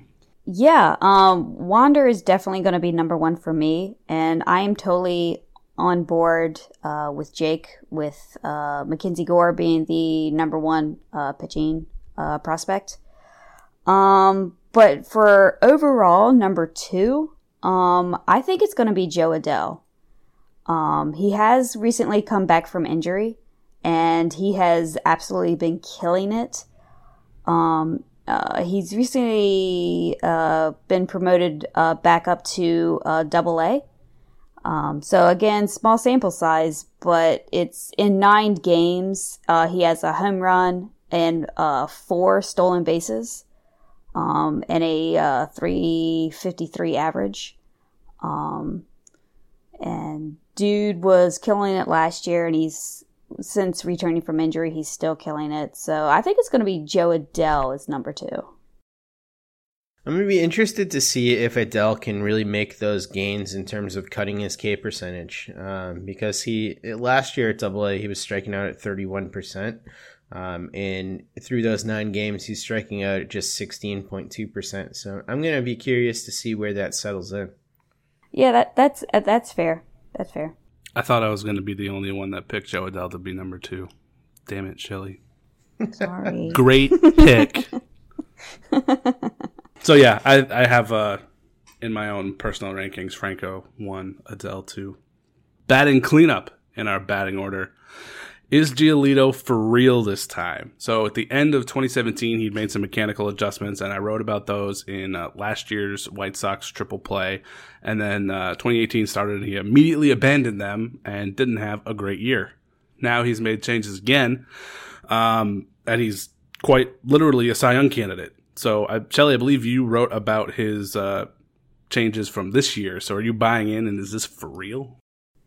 [SPEAKER 2] Yeah, um, Wander is definitely going to be number one for me, and I am totally on board uh, with Jake, with uh, Mackenzie Gore being the number one uh, pitching uh, prospect. Um, but for overall number two, um, I think it's going to be Joe Adell. Um, he has recently come back from injury, and he has absolutely been killing it. Um, Uh, he's recently uh, been promoted uh, back up to uh, double A. Um, so again, small sample size, but it's in nine games. Uh, he has a home run and uh, four stolen bases, um, and a uh, three fifty-three average. Um, and dude was killing it last year, and he's since returning from injury, he's still killing it. So I think it's going to be Joe Adell as number two.
[SPEAKER 1] I'm going to be interested to see if Adell can really make those gains in terms of cutting his K percentage. Um, because he last year at double A, he was striking out at thirty-one percent. Um, and through those nine games, he's striking out at just sixteen point two percent. So I'm going to be curious to see where that settles in.
[SPEAKER 2] Yeah, that that's uh, that's fair. That's fair.
[SPEAKER 3] I thought I was going to be the only one that picked Joe Adell to be number two. Damn it, Shelly.
[SPEAKER 2] Sorry.
[SPEAKER 3] Great pick. So yeah, I I have uh, in my own personal rankings, Franco one, Adell two. Batting cleanup in our batting order. Is Giolito for real this time? So at the end of twenty seventeen, he'd made some mechanical adjustments, and I wrote about those in uh, last year's White Sox triple play. And then uh, twenty eighteen started, and he immediately abandoned them and didn't have a great year. Now he's made changes again, um, and he's quite literally a Cy Young candidate. So, uh, Shelly, I believe you wrote about his uh, changes from this year. So are you buying in, and is this for real?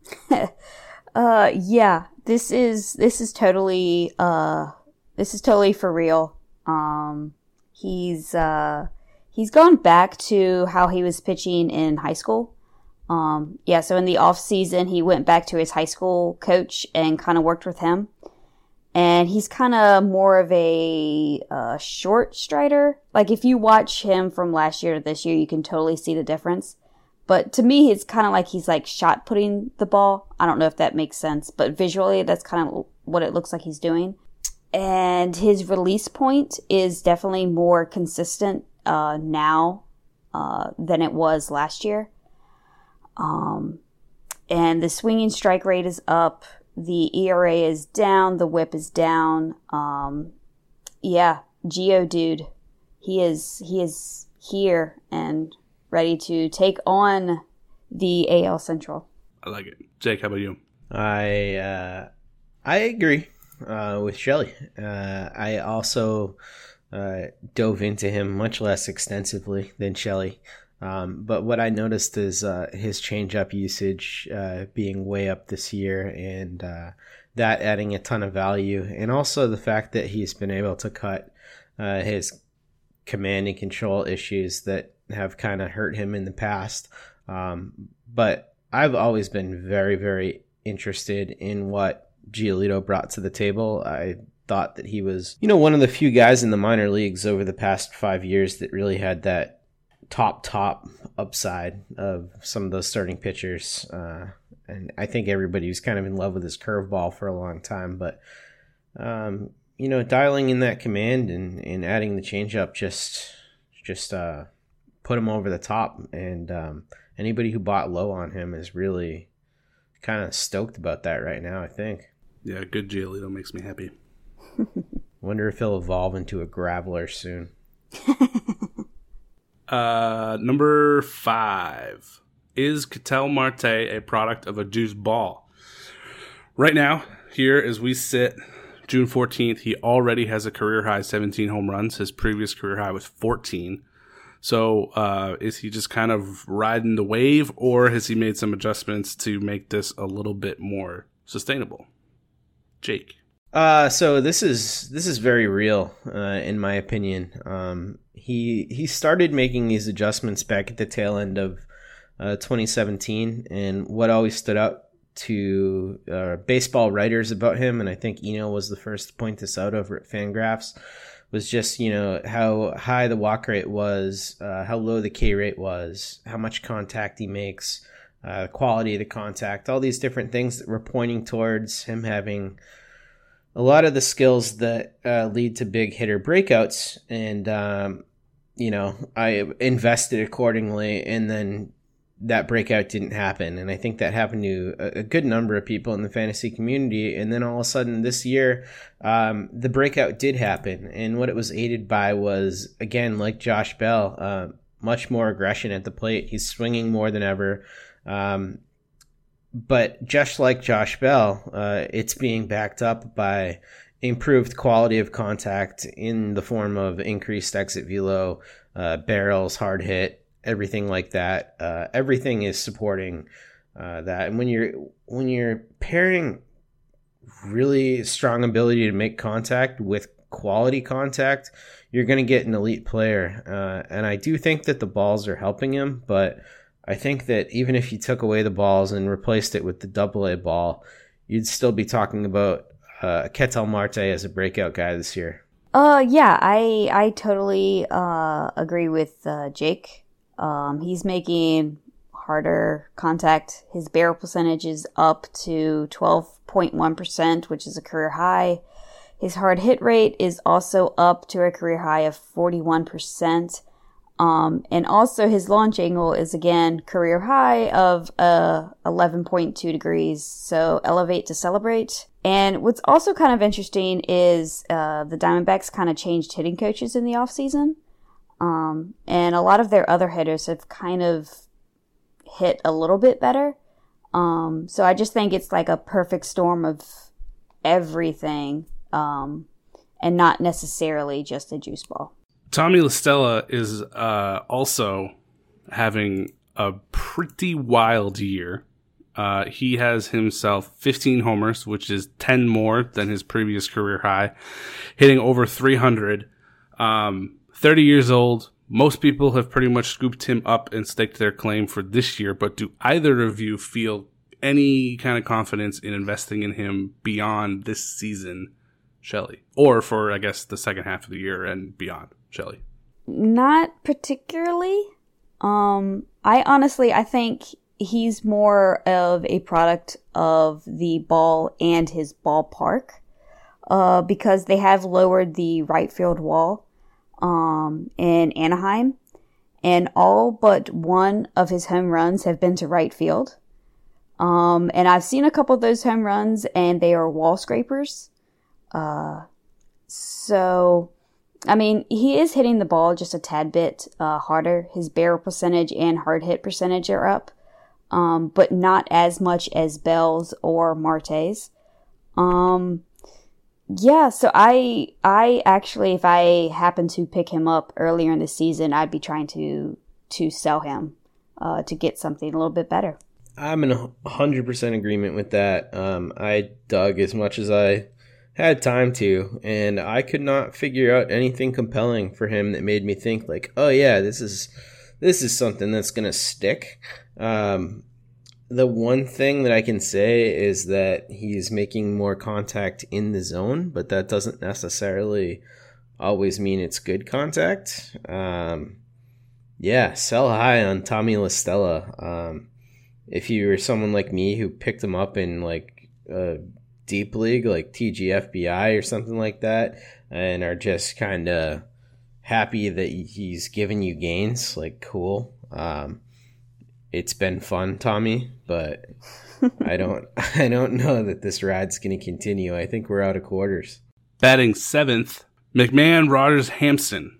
[SPEAKER 2] uh, yeah. This is this is totally uh this is totally for real. Um, he's uh he's gone back to how he was pitching in high school. Um, yeah, so in the off season, he went back to his high school coach and kind of worked with him. And he's kind of more of a uh, short strider. Like if you watch him from last year to this year, you can totally see the difference. But to me, it's kind of like he's like shot putting the ball. I don't know if that makes sense, but visually, that's kind of what it looks like he's doing. And his release point is definitely more consistent uh, now uh, than it was last year. Um, and the swinging strike rate is up. The E R A is down. The whip is down. Um, yeah, Gio dude, he is he is here and ready to take on the A L Central.
[SPEAKER 3] I like it. Jake, how about you?
[SPEAKER 1] I uh, I agree uh, with Shelly. Uh, I also uh, dove into him much less extensively than Shelly. Um, but what I noticed is uh, his changeup usage uh, being way up this year, and uh, that adding a ton of value, and also the fact that he's been able to cut uh, his command and control issues that have kind of hurt him in the past. Um, but I've always been very, very interested in what Giolito brought to the table. I thought that he was, you know, one of the few guys in the minor leagues over the past five years that really had that top, top upside of some of those starting pitchers. Uh, and I think everybody was kind of in love with his curveball for a long time. But, um, you know, dialing in that command and, and adding the changeup just, just uh, put him over the top. And um, anybody who bought low on him is really kind of stoked about that right now, I think.
[SPEAKER 3] Yeah, good Giolito makes me happy.
[SPEAKER 1] Wonder if he'll evolve into a graveler soon.
[SPEAKER 3] Uh, number five. Is Ketel Marte a product of a juice ball? Right now, here as we sit, June fourteenth, he already has a career high seventeen home runs. His previous career high was fourteen. So uh, is he just kind of riding the wave, or has he made some adjustments to make this a little bit more sustainable? Jake.
[SPEAKER 1] Uh, so this is this is very real, uh, in my opinion. Um, he he started making these adjustments back at the tail end of uh, twenty seventeen, and what always stood out to uh, baseball writers about him, and I think Eno was the first to point this out over at Fangraphs, was just, you know, how high the walk rate was, uh, how low the K rate was, how much contact he makes, uh, quality of the contact, all these different things that were pointing towards him having a lot of the skills that uh, lead to big hitter breakouts. And, um, you know, I invested accordingly, and then that breakout didn't happen. And I think that happened to a, a good number of people in the fantasy community. And then all of a sudden this year, um, the breakout did happen. And what it was aided by was, again, like Josh Bell, uh, much more aggression at the plate. He's swinging more than ever. Um, but just like Josh Bell, uh, it's being backed up by improved quality of contact in the form of increased exit velo, uh, barrels, hard hit, everything like that. Uh, everything is supporting uh, that. And when you're when you're pairing really strong ability to make contact with quality contact, you're going to get an elite player. Uh, and I do think that the balls are helping him, but I think that even if you took away the balls and replaced it with the double A ball, you'd still be talking about uh, Ketel Marte as a breakout guy this year.
[SPEAKER 2] Uh, yeah, I I totally uh, agree with uh, Jake. Um, he's making harder contact. His barrel percentage is up to twelve point one percent, which is a career high. His hard hit rate is also up to a career high of forty-one percent. Um, and also his launch angle is again career high of uh, eleven point two degrees. So elevate to celebrate. And what's also kind of interesting is uh, the Diamondbacks kind of changed hitting coaches in the offseason. Um, and a lot of their other hitters have kind of hit a little bit better. Um, so I just think it's like a perfect storm of everything, um, and not necessarily just a juice ball.
[SPEAKER 3] Tommy La Stella is uh, also having a pretty wild year. Uh, he has himself fifteen homers, which is ten more than his previous career high, hitting over three hundred. Um, thirty years old. Most people have pretty much scooped him up and staked their claim for this year, but do either of you feel any kind of confidence in investing in him beyond this season, Shelley? Or for, I guess, the second half of the year and beyond, Shelley?
[SPEAKER 2] Not particularly. Um, I honestly, I think he's more of a product of the ball and his ballpark, uh, because they have lowered the right field wall um, in Anaheim, and all but one of his home runs have been to right field. Um, and I've seen a couple of those home runs, and they are wall scrapers. Uh, so, I mean, he is hitting the ball just a tad bit uh, harder. His barrel percentage and hard hit percentage are up, um, but not as much as Bell's or Marte's. Um, yeah, so I, I actually, if I happen to pick him up earlier in the season, I'd be trying to, to sell him, uh, to get something a little bit better.
[SPEAKER 1] I'm in one hundred percent agreement with that. Um, I dug as much as I had time to, and I could not figure out anything compelling for him that made me think like, oh yeah, this is this is something that's going to stick. Um, the one thing that I can say is that he's making more contact in the zone, but that doesn't necessarily always mean it's good contact. Um, yeah, sell high on Tommy La Stella. Um, if you were someone like me who picked him up in like a deep league, like T G F B I or something like that, and are just kind of happy that he's giving you gains, like cool. Um, it's been fun, Tommy, but I don't, I don't know that this ride's going to continue. I think we're out of quarters.
[SPEAKER 3] Batting seventh, McMahon, Rogers, Hampson.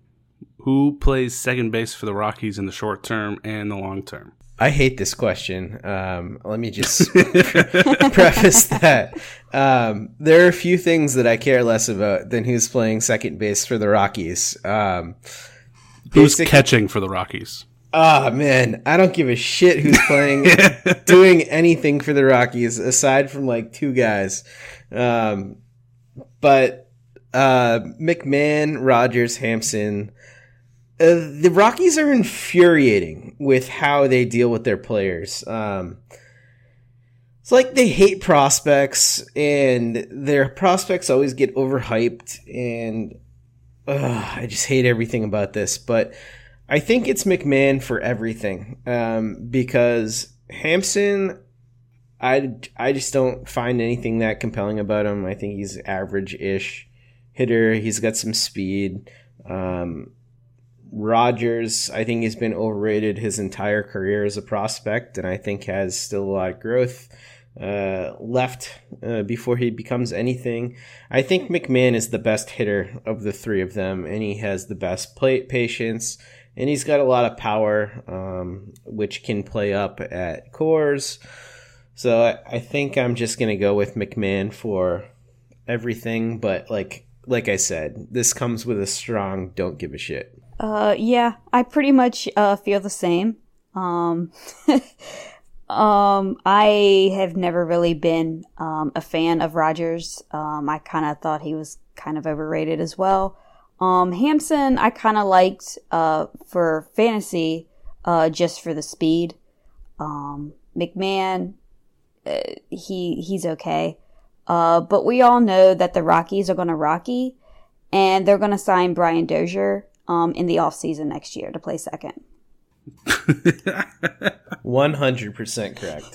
[SPEAKER 3] Who plays second base for the Rockies in the short term and the long term?
[SPEAKER 1] I hate this question. Um, let me just preface that. Um, there are a few things that I care less about than who's playing second base for the Rockies. Um,
[SPEAKER 3] who's catching for the Rockies?
[SPEAKER 1] Ah, oh, man, I don't give a shit who's playing, doing anything for the Rockies aside from like two guys. Um, but uh, McMahon, Rogers, Hampson. Uh, the Rockies are infuriating with how they deal with their players. Um, it's like they hate prospects, and their prospects always get overhyped. And ugh, I just hate everything about this, but I think it's McMahon for everything. Um, because Hampson, I, I just don't find anything that compelling about him. I think he's average-ish hitter. He's got some speed. Um, Rogers, I think he's been overrated his entire career as a prospect, and I think has still a lot of growth uh, left uh, before he becomes anything. I think McMahon is the best hitter of the three of them, and he has the best plate patience, and he's got a lot of power, um, which can play up at cores. So I, I think I'm just going to go with McMahon for everything, but like like I said, this comes with a strong don't give a shit.
[SPEAKER 2] Uh, yeah, I pretty much uh, feel the same. Um, um, I have never really been um, a fan of Rogers. Um, I kind of thought he was kind of overrated as well. Um, Hampson, I kind of liked uh, for fantasy uh, just for the speed. Um, McMahon, uh, he he's okay. Uh, but we all know that the Rockies are going to Rocky, and they're going to sign Brian Dozier Um, in the offseason next year to play second.
[SPEAKER 1] one hundred percent correct.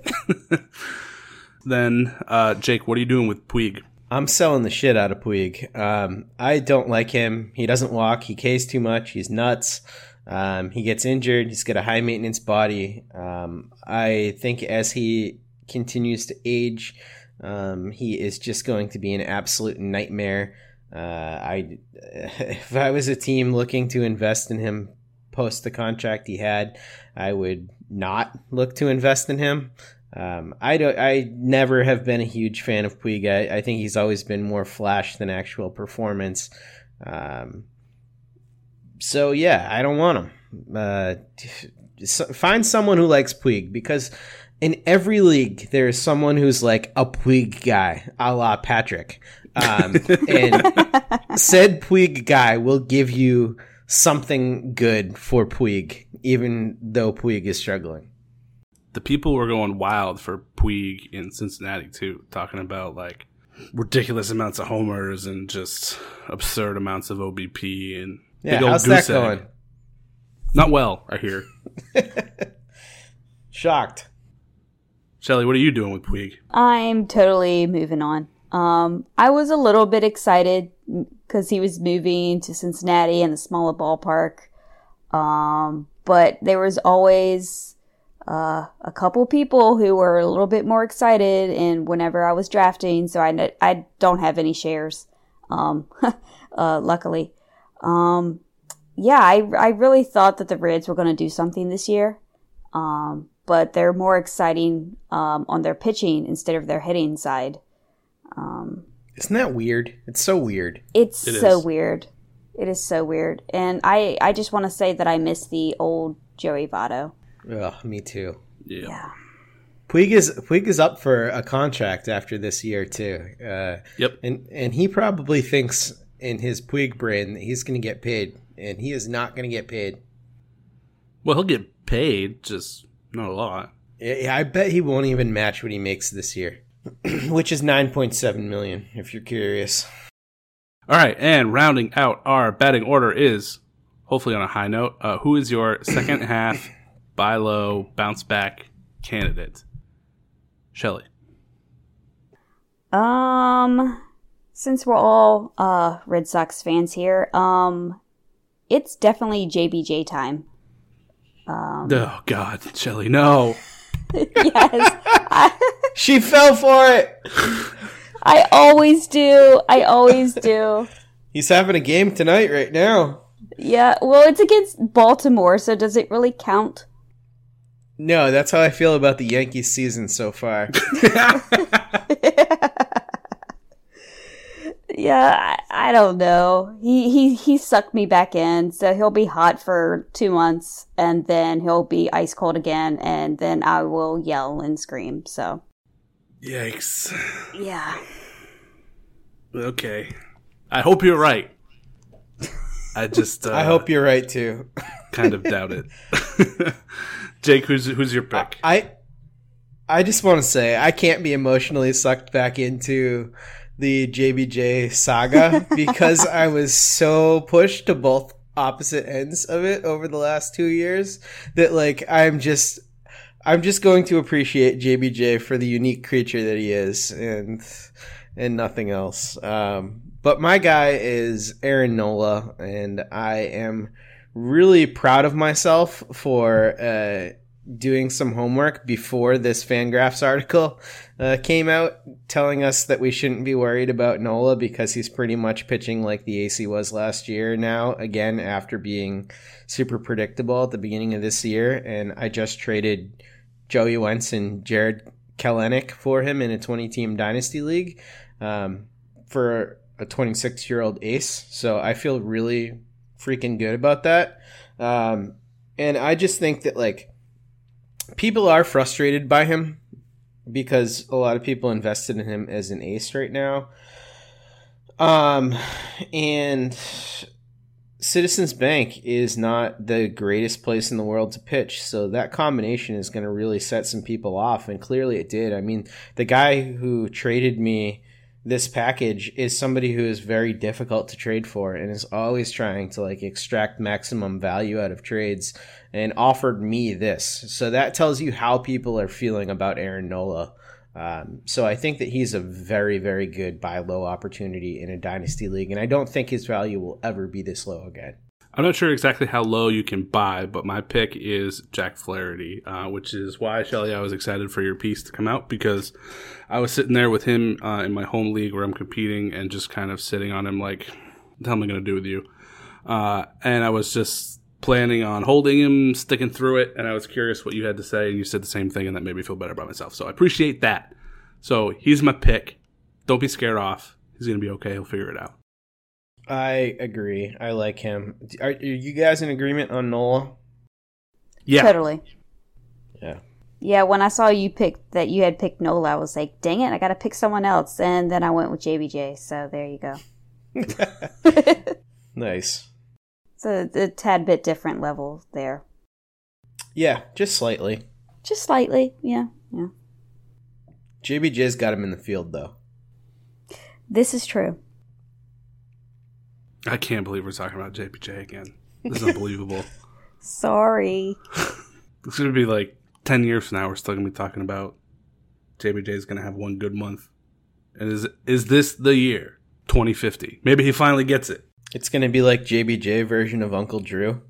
[SPEAKER 3] Then, uh, Jake, what are you doing with Puig?
[SPEAKER 1] I'm selling the shit out of Puig. Um, I don't like him. He doesn't walk. He Ks too much. He's nuts. Um, he gets injured. He's got a high maintenance body. Um, I think as he continues to age, um, he is just going to be an absolute nightmare. Uh, I, if I was a team looking to invest in him post the contract he had, I would not look to invest in him. Um, I don't, I never have been a huge fan of Puig. I, I think he's always been more flash than actual performance. Um, so yeah, I don't want him. Uh, find someone who likes Puig, because in every league there is someone who's like a Puig guy, a la Patrick. Um, and said Puig guy will give you something good for Puig, even though Puig is struggling.
[SPEAKER 3] The people were going wild for Puig in Cincinnati too, talking about like ridiculous amounts of homers and just absurd amounts of O B P and
[SPEAKER 1] yeah,
[SPEAKER 3] big old
[SPEAKER 1] how's
[SPEAKER 3] goose
[SPEAKER 1] that
[SPEAKER 3] egg.
[SPEAKER 1] going?
[SPEAKER 3] Not well, I hear.
[SPEAKER 1] Shocked.
[SPEAKER 3] Shelly, what are you doing with Puig?
[SPEAKER 2] I'm totally moving on. Um, I was a little bit excited because he was moving to Cincinnati and the smaller ballpark. Um, but there was always uh, a couple people who were a little bit more excited, and whenever I was drafting, so I, I don't have any shares, um, uh, luckily. Um, yeah, I, I really thought that the Reds were going to do something this year, um, but they're more exciting um, on their pitching instead of their hitting side. Um,
[SPEAKER 1] Isn't that weird? It's so weird.
[SPEAKER 2] It's
[SPEAKER 3] It
[SPEAKER 2] so
[SPEAKER 3] is.
[SPEAKER 2] weird. It is so weird. And I, I just want to say that I miss the old Joey Votto.
[SPEAKER 1] Ugh, me too.
[SPEAKER 3] Yeah.
[SPEAKER 2] Yeah.
[SPEAKER 1] Puig is Puig is up for a contract after this year too. Uh,
[SPEAKER 3] Yep.
[SPEAKER 1] and and he probably thinks in his Puig brain that he's going to get paid, and he is not going to get paid.
[SPEAKER 3] Well, he'll get paid, just not a lot.
[SPEAKER 1] Yeah, I bet he won't even match what he makes this year, which is nine point seven million dollars, if you're curious.
[SPEAKER 3] All right, and rounding out our batting order is, hopefully on a high note, uh, who is your second half buy low bounce back candidate? Shelly.
[SPEAKER 2] Um, since we're all uh Red Sox fans here, um, it's definitely J B J time. Um,
[SPEAKER 3] Oh God, Shelly, no.
[SPEAKER 2] yes, I,
[SPEAKER 1] She fell for it.
[SPEAKER 2] I always do. I always do.
[SPEAKER 1] He's having a game tonight right now.
[SPEAKER 2] Yeah, well, it's against Baltimore, so does it really count?
[SPEAKER 1] No, that's how I feel about the Yankees season so far.
[SPEAKER 2] Yeah, I, I don't know. He, he he sucked me back in, so he'll be hot for two months, and then he'll be ice cold again, and then I will yell and scream. So,
[SPEAKER 3] Yikes.
[SPEAKER 2] yeah.
[SPEAKER 3] Okay. I hope you're right. I just uh,
[SPEAKER 1] I hope you're right too.
[SPEAKER 3] kind of doubt it. Jake, who's who's your pick?
[SPEAKER 1] I I just want to say I can't be emotionally sucked back into the J B J saga because I was so pushed to both opposite ends of it over the last two years that like I'm just I'm just going to appreciate J B J for the unique creature that he is and and nothing else. Um, but my guy is Aaron Nola, and I am really proud of myself for uh, doing some homework before this Fangraphs article uh, came out telling us that we shouldn't be worried about Nola because he's pretty much pitching like the A C was last year now, again, after being super predictable at the beginning of this year. And I just traded Joey Wentz and Jared Kelenic for him in a twenty-team dynasty league um, for a twenty-six-year-old ace. So I feel really freaking good about that. Um, and I just think that, like, people are frustrated by him because a lot of people invested in him as an ace right now. Um, and Citizens Bank is not the greatest place in the world to pitch. So that combination is going to really set some people off. And clearly it did. I mean, the guy who traded me this package is somebody who is very difficult to trade for and is always trying to like extract maximum value out of trades and offered me this. So that tells you how people are feeling about Aaron Nola. Um, so I think that he's a very, very good buy low opportunity in a dynasty league. And I don't think his value will ever be this low again.
[SPEAKER 3] I'm not sure exactly how low you can buy, but my pick is Jack Flaherty, uh, which is why, Shelly, I was excited for your piece to come out because I was sitting there with him uh, in my home league where I'm competing and just kind of sitting on him like, what the hell am I going to do with you? Uh, and I was just planning on holding him, sticking through it, and I was curious what you had to say, and you said the same thing, and that made me feel better about myself. So I appreciate that. So he's my pick. Don't be scared off. He's going to be okay. He'll figure it out.
[SPEAKER 1] I agree. I like him. Are, are you guys in agreement on Nola?
[SPEAKER 3] Yeah.
[SPEAKER 2] Totally.
[SPEAKER 1] Yeah.
[SPEAKER 2] Yeah, when I saw you pick that you had picked Nola, I was like, dang it, I got to pick someone else. And then I went with J B J, so there you go.
[SPEAKER 1] Nice.
[SPEAKER 2] It's a, a tad bit different level there.
[SPEAKER 1] Yeah, just slightly.
[SPEAKER 2] Just slightly, yeah, yeah.
[SPEAKER 1] J B J's got him in the field, though.
[SPEAKER 2] This is true.
[SPEAKER 3] I can't believe we're talking about J B J again. This is unbelievable.
[SPEAKER 2] Sorry.
[SPEAKER 3] It's going to be like ten years from now, we're still going to be talking about J B J's going to have one good month. And is is this the year? twenty fifty. Maybe he finally gets it.
[SPEAKER 1] It's going to be like J B J version of Uncle Drew.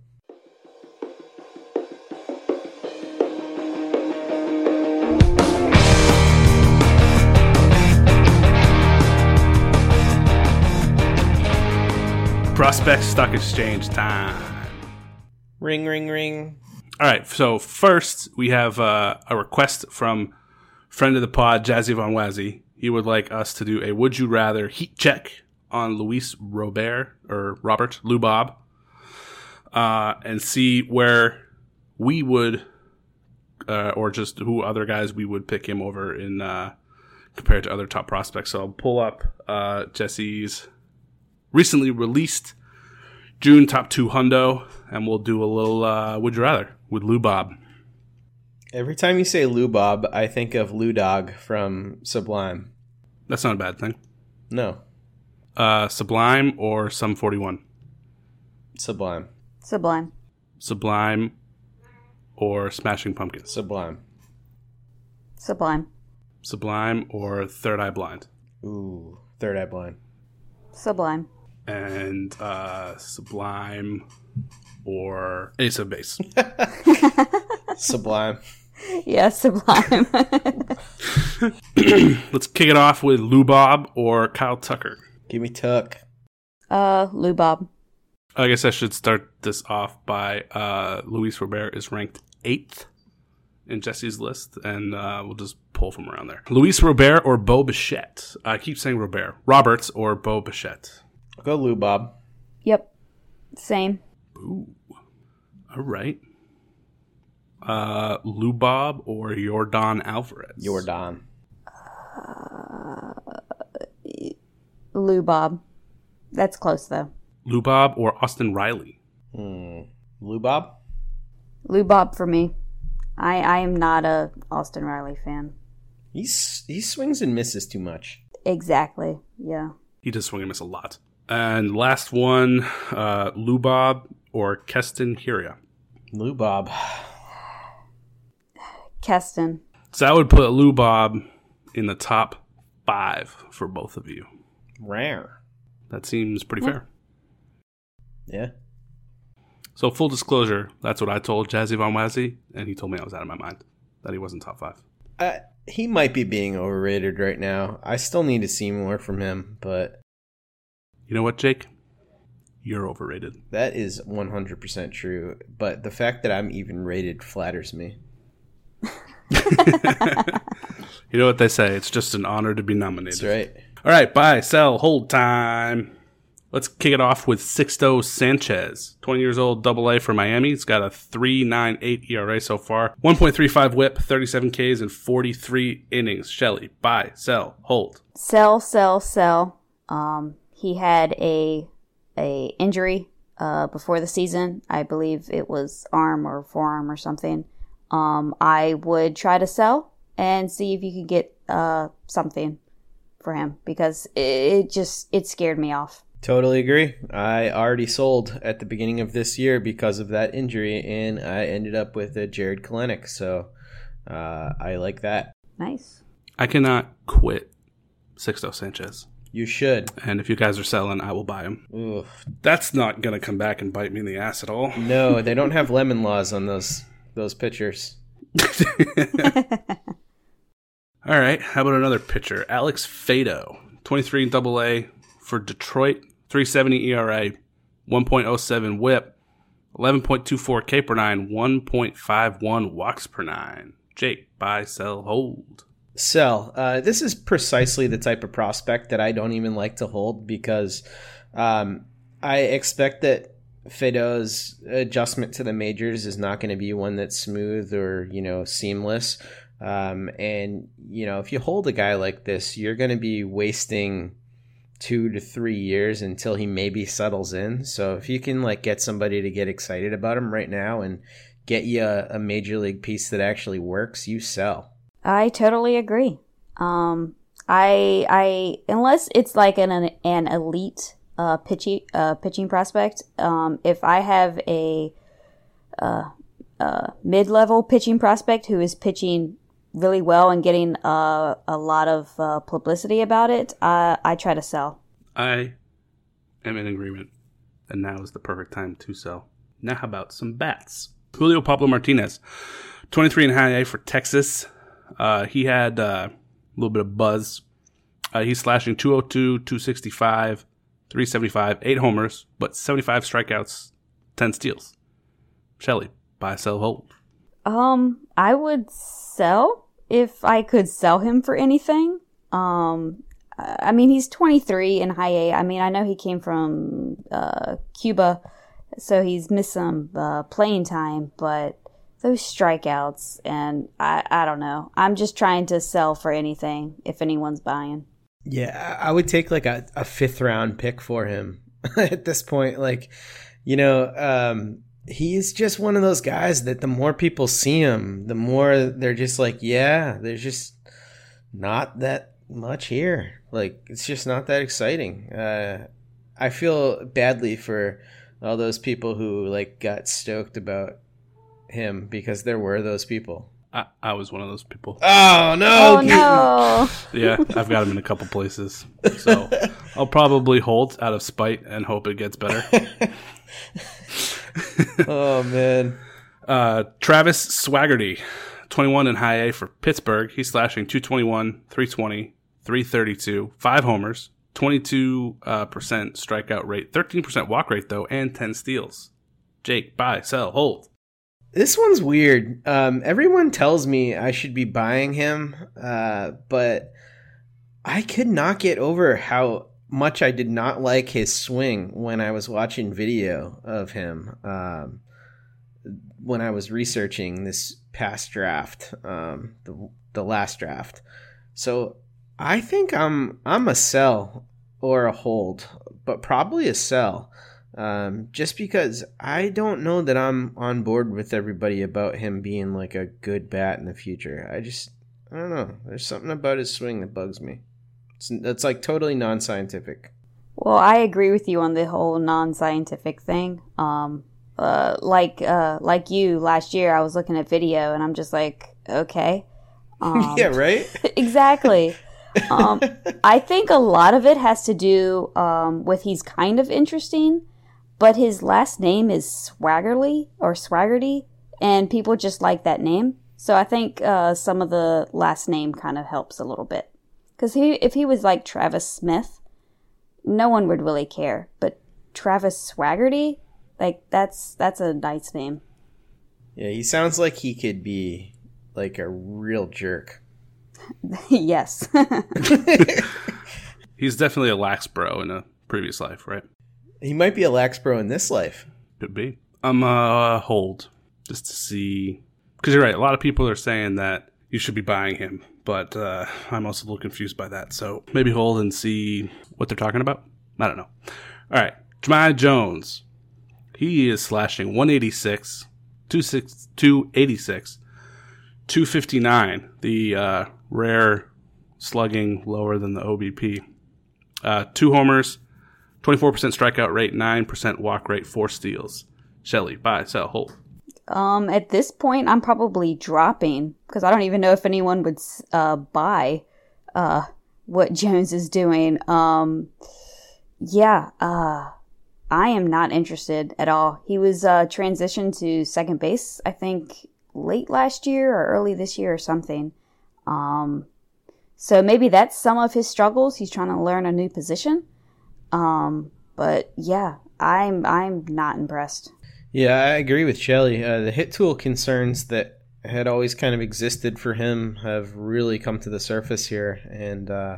[SPEAKER 3] Prospect Stock Exchange time.
[SPEAKER 1] Ring, ring, ring.
[SPEAKER 3] All right, so first we have uh, a request from friend of the pod, Jazzy Von Wazzy. He would like us to do a Would You Rather heat check on Luis Robert, or Robert, Lou Bob, uh, and see where we would, uh, or just who other guys we would pick him over in uh, compared to other top prospects. So I'll pull up uh, Jesse's recently released June top two hundo, and we'll do a little uh, Would You Rather with Lou Bob.
[SPEAKER 1] Every time you say Lou Bob, I think of Lou Dog from Sublime.
[SPEAKER 3] That's not a bad thing.
[SPEAKER 1] No.
[SPEAKER 3] Uh, Sublime or Sum forty-one?
[SPEAKER 1] Sublime.
[SPEAKER 2] Sublime.
[SPEAKER 3] Sublime or Smashing Pumpkins?
[SPEAKER 1] Sublime.
[SPEAKER 2] Sublime.
[SPEAKER 3] Sublime or Third Eye Blind?
[SPEAKER 1] Ooh, Third Eye Blind.
[SPEAKER 2] Sublime.
[SPEAKER 3] And uh, Sublime or Ace of Base?
[SPEAKER 1] Sublime.
[SPEAKER 2] Yeah, Sublime.
[SPEAKER 3] Let's kick it off with Lou Bob or Kyle Tucker.
[SPEAKER 1] Give me Tuck.
[SPEAKER 2] uh, Lou Bob.
[SPEAKER 3] I guess I should start this off by uh, Luis Robert is ranked eighth in Jesse's list, and uh, we'll just pull from around there. Luis Robert or Bo Bichette? I keep saying Robert. Roberts or Bo Bichette?
[SPEAKER 1] I'll go Lou Bob.
[SPEAKER 2] Yep. Same.
[SPEAKER 3] Ooh. All right. Uh, Lou Bob or Yordan Alvarez?
[SPEAKER 1] Yordan.
[SPEAKER 2] Uh, Lou Bob. That's close, though.
[SPEAKER 3] Lou Bob or Austin Riley?
[SPEAKER 1] Hmm. Lou Bob?
[SPEAKER 2] Lou Bob for me. I, I am not a Austin Riley fan.
[SPEAKER 1] He's, he swings and misses too much.
[SPEAKER 2] Exactly. Yeah.
[SPEAKER 3] He does swing and miss a lot. And last one, uh, Lubob or Keston Hiura.
[SPEAKER 1] Lubob.
[SPEAKER 2] Keston.
[SPEAKER 3] So I would put Lubob in the top five for both of you.
[SPEAKER 1] Rare.
[SPEAKER 3] That seems pretty
[SPEAKER 2] Yeah.
[SPEAKER 3] fair.
[SPEAKER 1] Yeah.
[SPEAKER 3] So full disclosure, that's what I told Jazzy Von Wazzy, and he told me I was out of my mind, that he wasn't top five.
[SPEAKER 1] Uh, he might be being overrated right now. I still need to see more from him, but
[SPEAKER 3] You know what, Jake? You're overrated.
[SPEAKER 1] that is one hundred percent true. But the fact that I'm even rated flatters me.
[SPEAKER 3] You know what they say, it's just an honor to be nominated.
[SPEAKER 1] That's right.
[SPEAKER 3] All right, buy, sell, hold time. Let's kick it off with Sixto Sanchez, twenty years old, double A for Miami. He's got a three point nine eight E R A so far, one point three five whip, thirty-seven Ks, and forty-three innings. Shelly, buy, sell, hold.
[SPEAKER 2] Sell, sell, sell. Um, he had a a injury uh, before the season. I believe it was arm or forearm or something. Um, I would try to sell and see if you could get uh, something for him because it, it just it scared me off.
[SPEAKER 1] Totally agree. I already sold at the beginning of this year because of that injury, and I ended up with a Jared Kelenic. So uh, I like that.
[SPEAKER 2] Nice.
[SPEAKER 3] I cannot quit Sixto Sanchez.
[SPEAKER 1] You should.
[SPEAKER 3] And if you guys are selling, I will buy him.
[SPEAKER 1] Oof.
[SPEAKER 3] That's not going to come back and bite me in the ass at all.
[SPEAKER 1] No, they don't have lemon laws on those those pitchers.
[SPEAKER 3] All right, how about another pitcher? Alex Fado, twenty-three double A for Detroit, three seventy E R A, one point oh seven whip, eleven point two four K per nine, one point five one walks per nine. Jake, buy, sell, hold.
[SPEAKER 1] Sell. Uh, this is precisely the type of prospect that I don't even like to hold because um, I expect that Fado's adjustment to the majors is not going to be one that's smooth or, you know, seamless. Um, and, you know, if you hold a guy like this, you're going to be wasting two to three years until he maybe settles in. So if you can, like, get somebody to get excited about him right now and get you a, a major league piece that actually works, you sell.
[SPEAKER 2] I totally agree. Um, I I unless it's like an an elite uh pitching uh pitching prospect. Um, if I have a uh, uh mid level pitching prospect who is pitching really well and getting uh, a lot of uh, publicity about it, uh, I try to sell.
[SPEAKER 3] I am in agreement, and now is the perfect time to sell. Now, how about some bats? Julio Pablo Martinez, twenty-three and high A for Texas. Uh, he had uh, a little bit of buzz. Uh, he's slashing two oh two, two sixty-five, three seventy-five, eight homers, but seventy-five strikeouts, ten steals. Shelly, buy, sell, hold.
[SPEAKER 2] Um, I would sell if I could sell him for anything. Um, I mean, he's twenty-three in high A. I mean, I know he came from uh, Cuba, so he's missed some uh, playing time, but those strikeouts, and I, I don't know. I'm just trying to sell for anything if anyone's buying.
[SPEAKER 1] Yeah, I would take like a, a fifth round pick for him at this point. Like, you know, um, he's just one of those guys that the more people see him, the more they're just like, yeah, there's just not that much here. Like, it's just not that exciting. Uh, I feel badly for all those people who like got stoked about him because there were those people.
[SPEAKER 3] I, I was one of those people.
[SPEAKER 1] Oh, no.
[SPEAKER 2] Oh, no.
[SPEAKER 3] Yeah, I've got him in a couple places. So I'll probably hold out of spite and hope it gets better.
[SPEAKER 1] Oh, man.
[SPEAKER 3] Uh, Travis Swaggerty, twenty-one in high A for Pittsburgh. He's slashing two twenty-one, three twenty, three thirty-two, five homers, twenty-two uh, percent strikeout rate, thirteen percent walk rate, though, and ten steals. Jake, buy, sell, hold.
[SPEAKER 1] This one's weird. Um, everyone tells me I should be buying him, uh, but I could not get over how much I did not like his swing when I was watching video of him um, when I was researching this past draft, um, the the last draft. So I think I'm I'm a sell or a hold, but probably a sell. Um, just because I don't know that I'm on board with everybody about him being like a good bat in the future. I just, I don't know. There's something about his swing that bugs me. It's, it's like totally non-scientific.
[SPEAKER 2] Well, I agree with you on the whole non-scientific thing. Um, uh, like uh, like you last year, I was looking at video and I'm just like, okay. Um,
[SPEAKER 1] yeah, right?
[SPEAKER 2] Exactly. um, I think a lot of it has to do um, with he's kind of interesting, but his last name is Swaggerly or Swaggerty, and people just like that name. So I think uh, some of the last name kind of helps a little bit. Because he, if he was like Travis Smith, no one would really care. But Travis Swaggerty, like that's that's a nice name.
[SPEAKER 1] Yeah, he sounds like he could be like a real jerk.
[SPEAKER 2] Yes.
[SPEAKER 3] He's definitely a lax bro in a previous life, right?
[SPEAKER 1] He might be a lax bro in this life.
[SPEAKER 3] Could be. I'm uh hold just to see, because you're right. A lot of people are saying that you should be buying him, but uh, I'm also a little confused by that. So maybe hold and see what they're talking about. I don't know. All right, Jahmai Jones. He is slashing one eighty-six, two eighty-six, two fifty-nine. The uh, rare slugging lower than the O B P. Uh, two homers, twenty-four percent strikeout rate, nine percent walk rate, four steals. Shelly, buy, sell, hold.
[SPEAKER 2] Um, at this point, I'm probably dropping because I don't even know if anyone would uh, buy uh, what Jones is doing. Um, yeah, uh, I am not interested at all. He was uh, transitioned to second base, I think, late last year or early this year or something. Um, so maybe that's some of his struggles. He's trying to learn a new position. Um, but yeah, I'm I'm not impressed.
[SPEAKER 1] Yeah, I agree with Shelly. Uh, the hit tool concerns that had always kind of existed for him have really come to the surface here, and uh,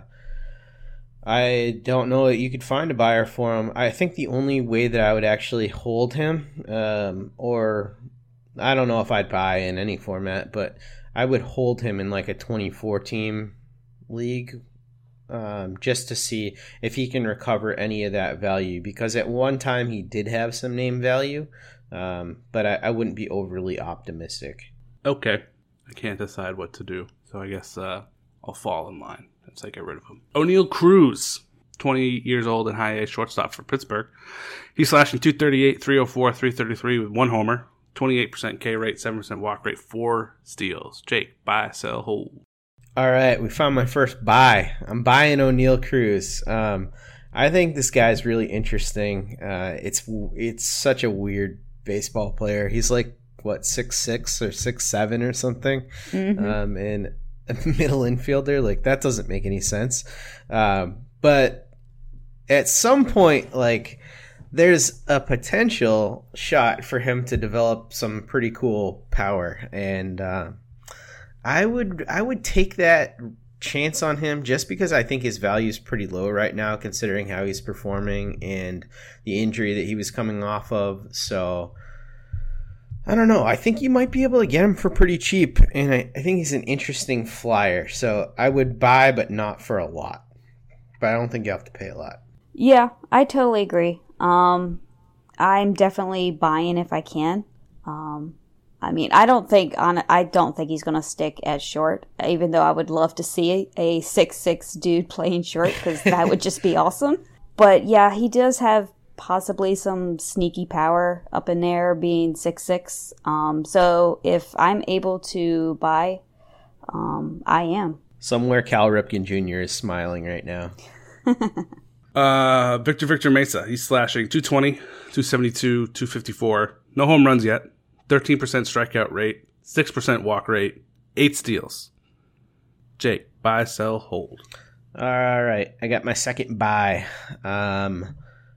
[SPEAKER 1] I don't know that you could find a buyer for him. I think the only way that I would actually hold him, um, or I don't know if I'd buy in any format, but I would hold him in like a twenty-four team league, um, just to see if he can recover any of that value, because at one time he did have some name value. Um, but I, I wouldn't be overly optimistic.
[SPEAKER 3] Okay. I can't decide what to do. So I guess uh, I'll fall in line once I get rid of him. O'Neal Cruz, twenty years old and high A shortstop for Pittsburgh. He's slashing two thirty-eight, three oh four, three thirty-three with one homer, twenty-eight percent K rate, seven percent walk rate, four steals. Jake, buy, sell, hold.
[SPEAKER 1] All right. We found my first buy. I'm buying O'Neal Cruz. Um, I think this guy's really interesting. Uh, it's it's such a weird baseball player. He's like what six six or six seven or something, mm-hmm. um, and a middle infielder. Like that doesn't make any sense. Um, but at some point, like there's a potential shot for him to develop some pretty cool power, and uh, I would I would take that chance on him just because I think his value is pretty low right now considering how he's performing and the injury that he was coming off of. So I don't know. I think you might be able to get him for pretty cheap, and I, I think he's an interesting flyer. So I would buy, but not for a lot. But I don't think you have to pay a lot.
[SPEAKER 2] Yeah, I totally agree. Um, I'm definitely buying if I can. Um, I mean, I don't think on. I don't think he's going to stick at short, even though I would love to see a six six dude playing short because that would just be awesome. But yeah, he does have possibly some sneaky power up in there being six six. Um, so if I'm able to buy, um, I am.
[SPEAKER 1] Somewhere Cal Ripken Junior is smiling right now.
[SPEAKER 3] uh, Victor Victor Mesa, he's slashing two twenty, two seventy-two, two fifty-four. No home runs yet. thirteen percent strikeout rate, six percent walk rate, eight steals. Jake, buy, sell, hold.
[SPEAKER 1] All right. I got my second buy. Um,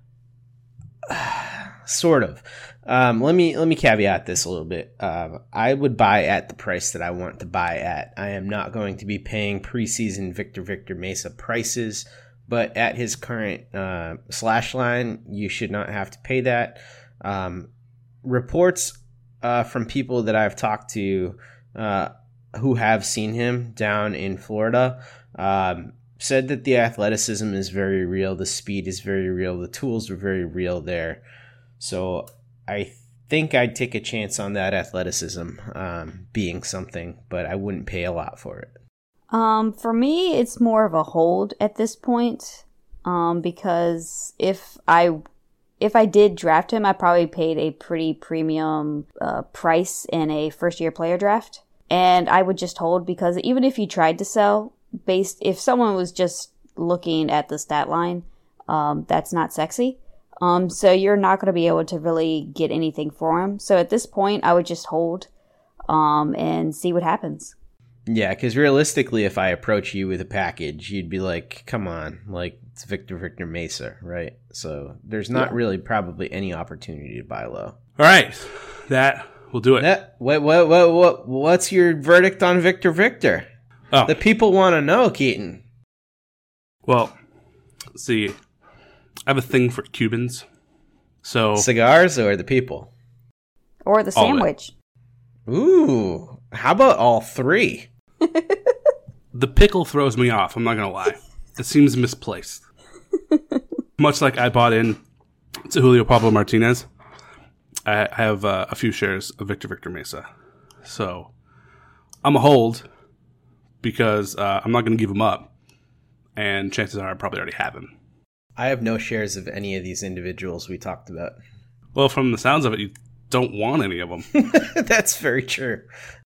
[SPEAKER 1] sort of. Um, let me let me caveat this a little bit. Uh, I would buy at the price that I want to buy at. I am not going to be paying preseason Victor Victor Mesa prices, but at his current uh, slash line, you should not have to pay that. Um, reports uh, from people that I've talked to uh, who have seen him down in Florida um, said that the athleticism is very real, the speed is very real, the tools are very real there. So I think I'd take a chance on that athleticism um, being something, but I wouldn't pay a lot for it.
[SPEAKER 2] Um, for me, it's more of a hold at this point. Um, because if I if I did draft him, I probably paid a pretty premium uh, price in a first year player draft, and I would just hold because even if you tried to sell, based if someone was just looking at the stat line, um, that's not sexy. Um, so you're not going to be able to really get anything for him. So at this point, I would just hold, um, and see what happens.
[SPEAKER 1] Yeah, because realistically, if I approach you with a package, you'd be like, come on, like, it's Victor Victor Mesa, right? So there's not
[SPEAKER 2] Yeah.
[SPEAKER 1] really probably any opportunity to buy low.
[SPEAKER 3] All right, that will do it.
[SPEAKER 1] That, what, what, what, what, what's your verdict on Victor Victor?
[SPEAKER 3] Oh,
[SPEAKER 1] The people want to know, Keaton.
[SPEAKER 3] well, let's see, I have a thing for Cubans, so
[SPEAKER 1] Cigars or the people?
[SPEAKER 2] Or the
[SPEAKER 3] All of it.
[SPEAKER 2] sandwich.
[SPEAKER 1] Ooh, how about all three?
[SPEAKER 3] the pickle throws me off. I'm not gonna lie, it seems misplaced. Much like I bought in to Julio Pablo Martinez, I have uh, a few shares of Victor Victor Mesa, so I'm a hold because uh, I'm not gonna give him up, and chances are I probably already have him.
[SPEAKER 1] I have no shares of any of these individuals we talked about.
[SPEAKER 3] Well, from the sounds of it, you don't want any of them.
[SPEAKER 1] That's very true.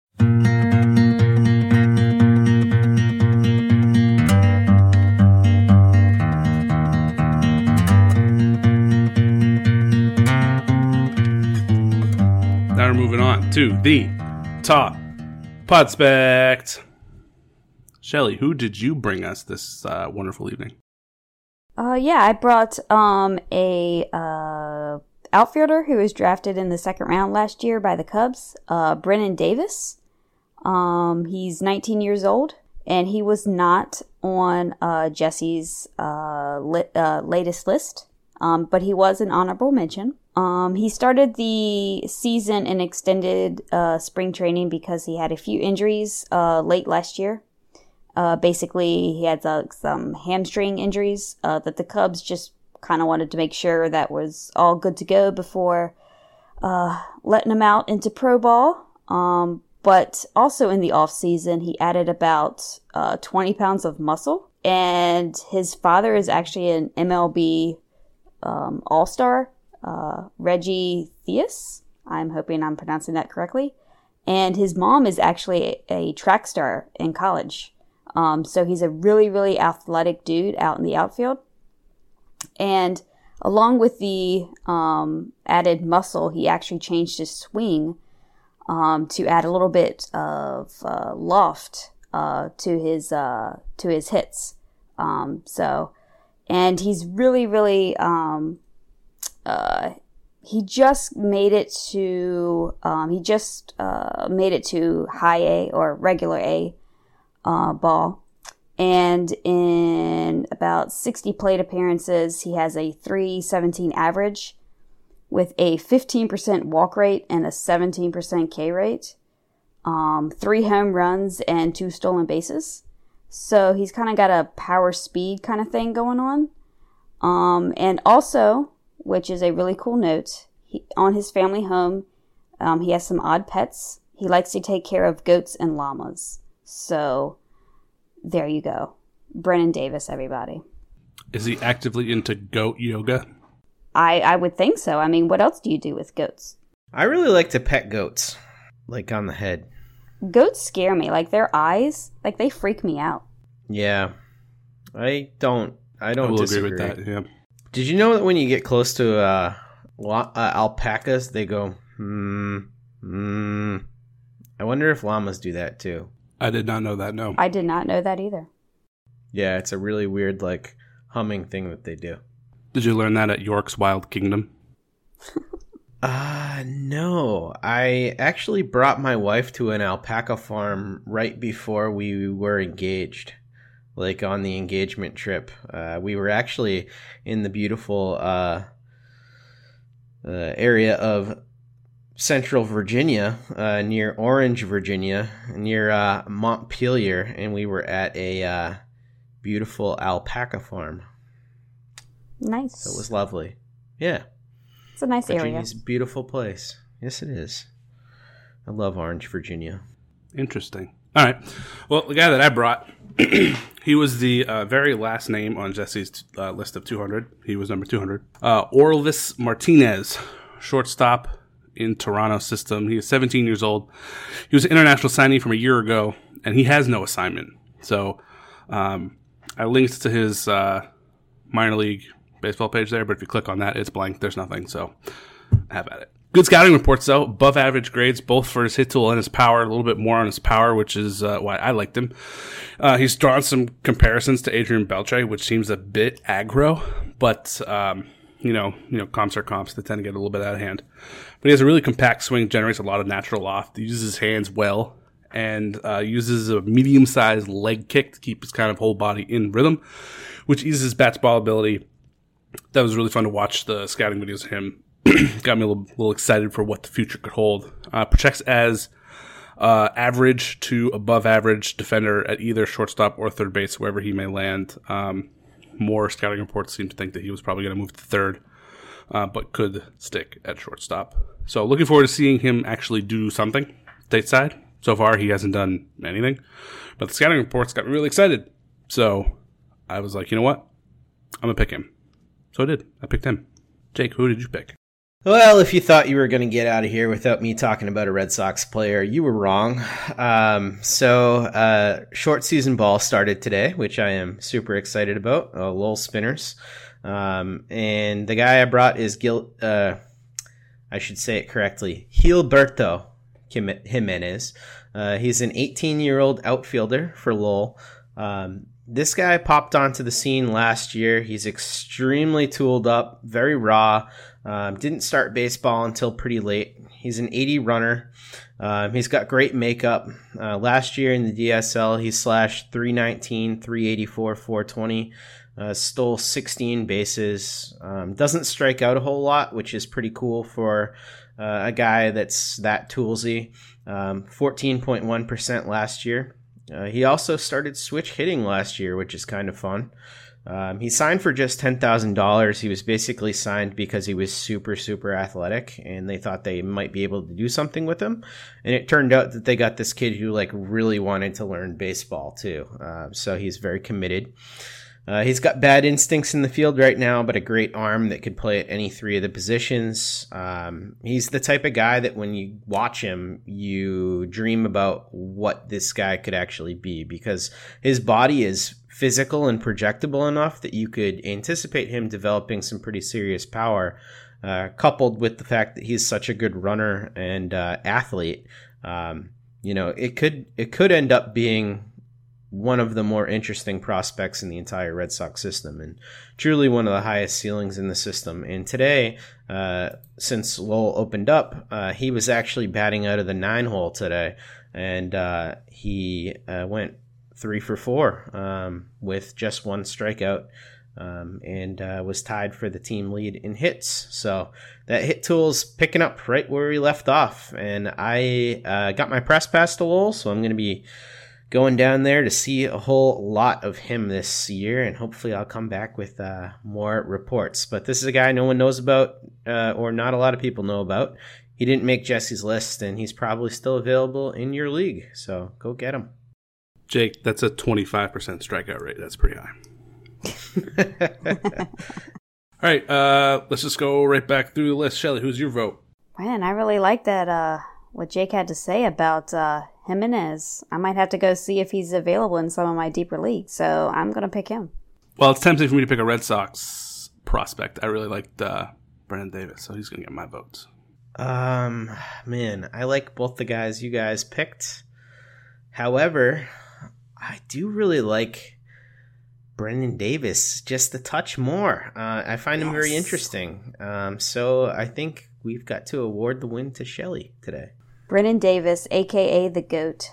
[SPEAKER 3] Now we're moving on to the top Podspect. Shelly, who did you bring us this uh, wonderful evening?
[SPEAKER 2] Uh, yeah, I brought um a uh outfielder who was drafted in the second round last year by the Cubs, uh, Brennan Davis. Um, he's nineteen years old, and he was not on uh Jesse's uh, lit, uh latest list. Um, but he was an honorable mention. Um, he started the season in extended uh, spring training because he had a few injuries uh, late last year. Uh, basically, he had uh, some hamstring injuries uh, that the Cubs just kind of wanted to make sure that was all good to go before uh, letting him out into pro ball. Um, but also in the off season, he added about uh, twenty pounds of muscle, and his father is actually an M L B um, All-Star, uh, Reggie Theus. I'm hoping I'm pronouncing that correctly. And his mom is actually a, a track star in college. Um, so he's a really, really athletic dude out in the outfield. And along with the um, added muscle, he actually changed his swing um, to add a little bit of uh, loft uh, to his uh, to his hits. Um, so, and he's really, really um, uh, he just made it to um, he just uh, made it to high A or regular A uh, ball. And in about sixty plate appearances, he has a three seventeen average with a fifteen percent walk rate and a seventeen percent K rate, um, three home runs and two stolen bases. So he's kind of got a power speed kind of thing going on. Um, and also, which is a really cool note, he, on his family home, um, he has some odd pets. He likes to take care of goats and llamas. So there you go. Brennan Davis, everybody.
[SPEAKER 3] Is he actively into goat yoga?
[SPEAKER 2] I, I would think so. I mean, what else do you do with goats?
[SPEAKER 1] I really like to pet goats, like on the head.
[SPEAKER 2] Goats scare me. Like, their eyes, like, they freak me out.
[SPEAKER 1] Yeah. I don't, I
[SPEAKER 3] I
[SPEAKER 1] don't
[SPEAKER 3] will
[SPEAKER 1] disagree.
[SPEAKER 3] agree with that, yeah.
[SPEAKER 1] Did you know that when you get close to uh, la- uh, alpacas, they go, hmm, hmm. I wonder if llamas do that too.
[SPEAKER 3] I did not know that, no.
[SPEAKER 2] I did not know that either.
[SPEAKER 1] Yeah, it's a really weird, like, humming thing that they do.
[SPEAKER 3] Did you learn that at York's Wild Kingdom?
[SPEAKER 1] Uh, no. I actually brought my wife to an alpaca farm right before we were engaged. Like, on the engagement trip. Uh, we were actually in the beautiful uh, uh, area of Central Virginia, uh, near Orange, Virginia, near uh, Montpelier, and we were at a uh, beautiful alpaca farm.
[SPEAKER 2] Nice.
[SPEAKER 1] So it was lovely. Yeah.
[SPEAKER 2] It's a nice area.
[SPEAKER 1] Virginia's a beautiful place. Yes, it is. I love Orange, Virginia.
[SPEAKER 3] Interesting. All right. Well, the guy that I brought, he was the uh, very last name on Jesse's uh, list of two hundred. He was number two hundred. Uh, Orelvis Martinez, shortstop in Toronto system. He is seventeen years old. He was an international signee from a year ago, and he has no assignment. So um, I linked to his uh, minor league baseball page there, but if you click on that, it's blank. There's nothing, so have at it. Good scouting reports, though. Above average grades, both for his hit tool and his power. A little bit more on his power, which is uh, why I liked him. Uh, he's drawn some comparisons to Adrian Beltre, which seems a bit aggro, but um, you know, you know, comps are comps. They tend to get a little bit out of hand. But he has a really compact swing, generates a lot of natural loft. He uses his hands well, and uh, uses a medium-sized leg kick to keep his kind of whole body in rhythm, which eases his bat's ball ability. That was really fun to watch the scouting videos of him. Got me a little, little excited for what the future could hold. Uh, projects as uh, average to above average defender at either shortstop or third base, wherever he may land. Um, more scouting reports seem to think that he was probably going to move to third, uh, but could stick at shortstop. So looking forward to seeing him actually do something stateside. So far, he hasn't done anything, but the scouting reports got me really excited. So I was like, you know what? I'm going to pick him. So I did. I picked him. Jake, who did you pick?
[SPEAKER 1] Well, if you thought you were going to get out of here without me talking about a Red Sox player, you were wrong. Um, so, uh, short season ball started today, which I am super excited about. Uh, Lowell Spinners. Um, and the guy I brought is Gil, uh, I should say it correctly, Gilberto Jimenez. Uh, he's an eighteen-year-old outfielder for Lowell. Um, this guy popped onto the scene last year. He's extremely tooled up, very raw. Um, didn't start baseball until pretty late. He's an eighty runner. Um, he's got great makeup. Uh, last year in the D S L, he slashed three nineteen, three eighty-four, four twenty. Uh, stole sixteen bases. Um, doesn't strike out a whole lot, which is pretty cool for uh, a guy that's that toolsy. Um, fourteen point one percent last year. Uh, he also started switch hitting last year, which is kind of fun. Um, he signed for just ten thousand dollars. He was basically signed because he was super, super athletic, and they thought they might be able to do something with him. And it turned out that they got this kid who like really wanted to learn baseball too. Uh, so he's very committed. Uh, he's got bad instincts in the field right now, but a great arm that could play at any three of the positions. Um, he's the type of guy that when you watch him, you dream about what this guy could actually be, because his body is physical and projectable enough that you could anticipate him developing some pretty serious power, uh, coupled with the fact that he's such a good runner and uh, athlete. Um, you know, it could it could end up being one of the more interesting prospects in the entire Red Sox system, and truly one of the highest ceilings in the system. And today, uh, since Lowell opened up, uh, he was actually batting out of the nine hole today, and uh, he uh, went three for four um, with just one strikeout, um, and uh, was tied for the team lead in hits. So that hit tool's picking up right where we left off, and I uh, got my press pass to Lowell, so I'm going to be going down there to see a whole lot of him this year, and hopefully I'll come back with uh, more reports. But this is a guy no one knows about, uh, or not a lot of people know about. He didn't make Jesse's list, and he's probably still available in your league, so go get him.
[SPEAKER 3] Jake, that's a twenty-five percent strikeout rate. That's pretty high. All right, uh, let's just go right back through the list. Shelly, who's your vote?
[SPEAKER 2] Man, I really like that, uh, what Jake had to say about uh, Jimenez. I might have to go see if he's available in some of my deeper leagues, so I'm going to pick him.
[SPEAKER 3] Well, it's tempting for me to pick a Red Sox prospect. I really liked uh, Brennan Davis, so he's going to get my votes.
[SPEAKER 1] Um, man, I like both the guys you guys picked. However, I do really like Brennan Davis just a touch more. Uh, I find him yes. very interesting. Um, so I think we've got to award the win to Shelly today.
[SPEAKER 2] Brennan Davis, a k a the GOAT.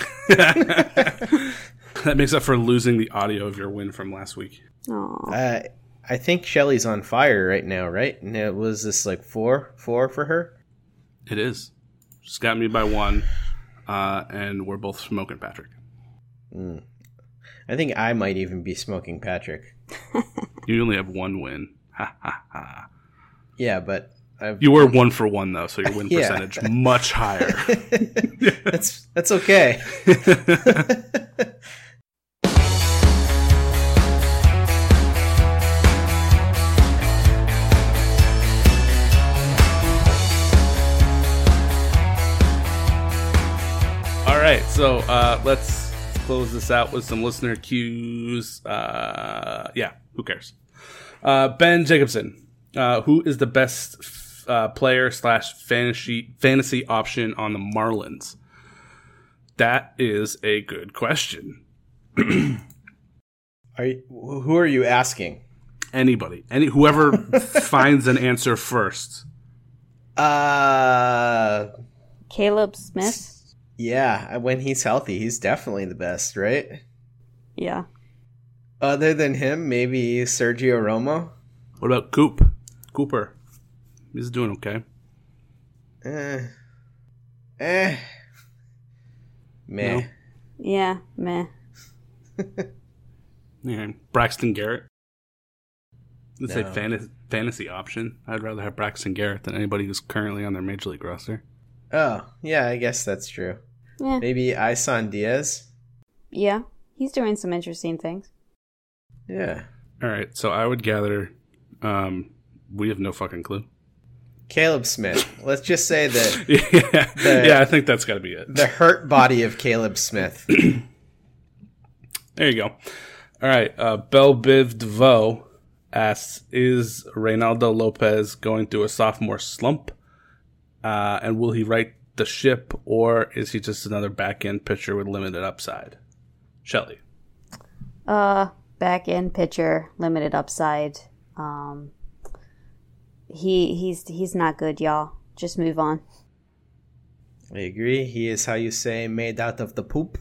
[SPEAKER 3] That makes up for losing the audio of your win from last week.
[SPEAKER 2] Aww.
[SPEAKER 1] Uh, I think Shelly's on fire right now, right? And it was this like four, four for her?
[SPEAKER 3] It is. She's got me by one, uh, and we're both smoking Patrick.
[SPEAKER 1] Mm. I think I might even be smoking Patrick.
[SPEAKER 3] You only have one win. Ha ha ha.
[SPEAKER 1] Yeah, but I've,
[SPEAKER 3] You were one for one though, so your win
[SPEAKER 1] Yeah.
[SPEAKER 3] percentage much higher.
[SPEAKER 1] that's that's okay.
[SPEAKER 3] All right, so uh, let's close this out with some listener cues. Uh, yeah, who cares? Uh, Ben Jacobson, uh, who is the best uh, player slash fantasy fantasy option on the Marlins? That is a good question.
[SPEAKER 1] Are you, who are you asking?
[SPEAKER 3] Anybody, any whoever finds an answer first.
[SPEAKER 1] Uh,
[SPEAKER 2] Caleb Smith?
[SPEAKER 1] yeah, when he's healthy, he's definitely the best, right?
[SPEAKER 2] Yeah.
[SPEAKER 1] Other than him, maybe Sergio Romo.
[SPEAKER 3] What about Coop? Cooper, he's doing okay.
[SPEAKER 1] Eh, eh, meh.
[SPEAKER 3] No.
[SPEAKER 2] Yeah, meh.
[SPEAKER 3] Yeah, Braxton Garrett. Let's
[SPEAKER 1] No.
[SPEAKER 3] say fantasy, fantasy option. I'd rather have Braxton Garrett than anybody who's currently on their major league roster.
[SPEAKER 1] Oh, yeah, I guess that's true.
[SPEAKER 2] Yeah.
[SPEAKER 1] Maybe Isan Diaz.
[SPEAKER 2] Yeah. He's doing some interesting things.
[SPEAKER 1] Yeah.
[SPEAKER 3] All right, so I would gather um, we have no fucking clue.
[SPEAKER 1] Caleb Smith. Let's just say that
[SPEAKER 3] yeah,
[SPEAKER 1] The-
[SPEAKER 3] yeah, I think that's got to be it.
[SPEAKER 1] the hurt body of Caleb Smith.
[SPEAKER 3] There you go. All right, uh, Bell Biv DeVoe asks, is Reynaldo Lopez going through a sophomore slump? Uh, and will he right the ship, or is he just another back-end pitcher with limited upside? Shelly.
[SPEAKER 2] Uh, back end pitcher, limited upside. Um, he he's he's not good, y'all. Just move on.
[SPEAKER 1] I agree. He is, how you say, made out of the poop.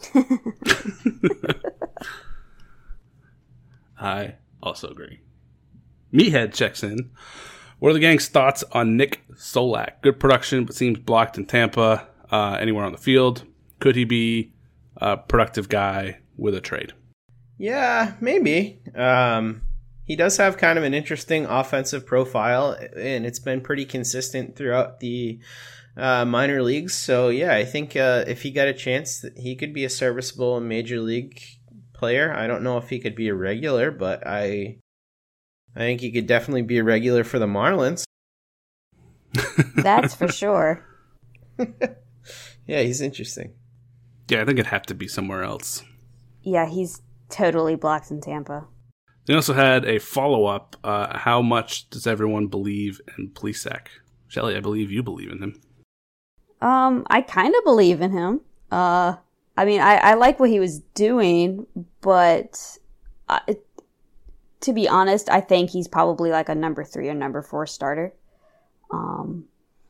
[SPEAKER 3] I also agree. Meathead checks in. What are the gang's thoughts on Nick Solak? Good production, but seems blocked in Tampa. Uh, anywhere on the field? Could he be a productive guy with a trade?
[SPEAKER 1] Yeah, maybe. Um, he does have kind of an interesting offensive profile, and it's been pretty consistent throughout the uh, minor leagues. So, yeah, I think uh, if he got a chance, he could be a serviceable major league player. I don't know if he could be a regular, but I, I think he could definitely be a regular for the Marlins.
[SPEAKER 2] That's for sure.
[SPEAKER 1] Yeah, he's interesting.
[SPEAKER 3] Yeah, I think it'd have to be somewhere else.
[SPEAKER 2] Yeah, he's totally blocked in Tampa.
[SPEAKER 3] They also had a follow-up. Uh, how much does everyone believe in Plesac? Shelly, I believe you believe in him.
[SPEAKER 2] Um, I kind of believe in him. Uh, I mean, I, I like what he was doing, but I, to be honest, I think he's probably like a number three or number four starter. Um,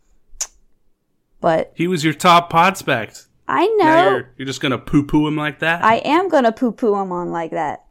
[SPEAKER 2] but
[SPEAKER 3] He was your top pod spec.
[SPEAKER 2] I
[SPEAKER 3] Now
[SPEAKER 2] know
[SPEAKER 3] you're, you're just going to poo-poo him like that?
[SPEAKER 2] I am gonna poo-poo him on like that.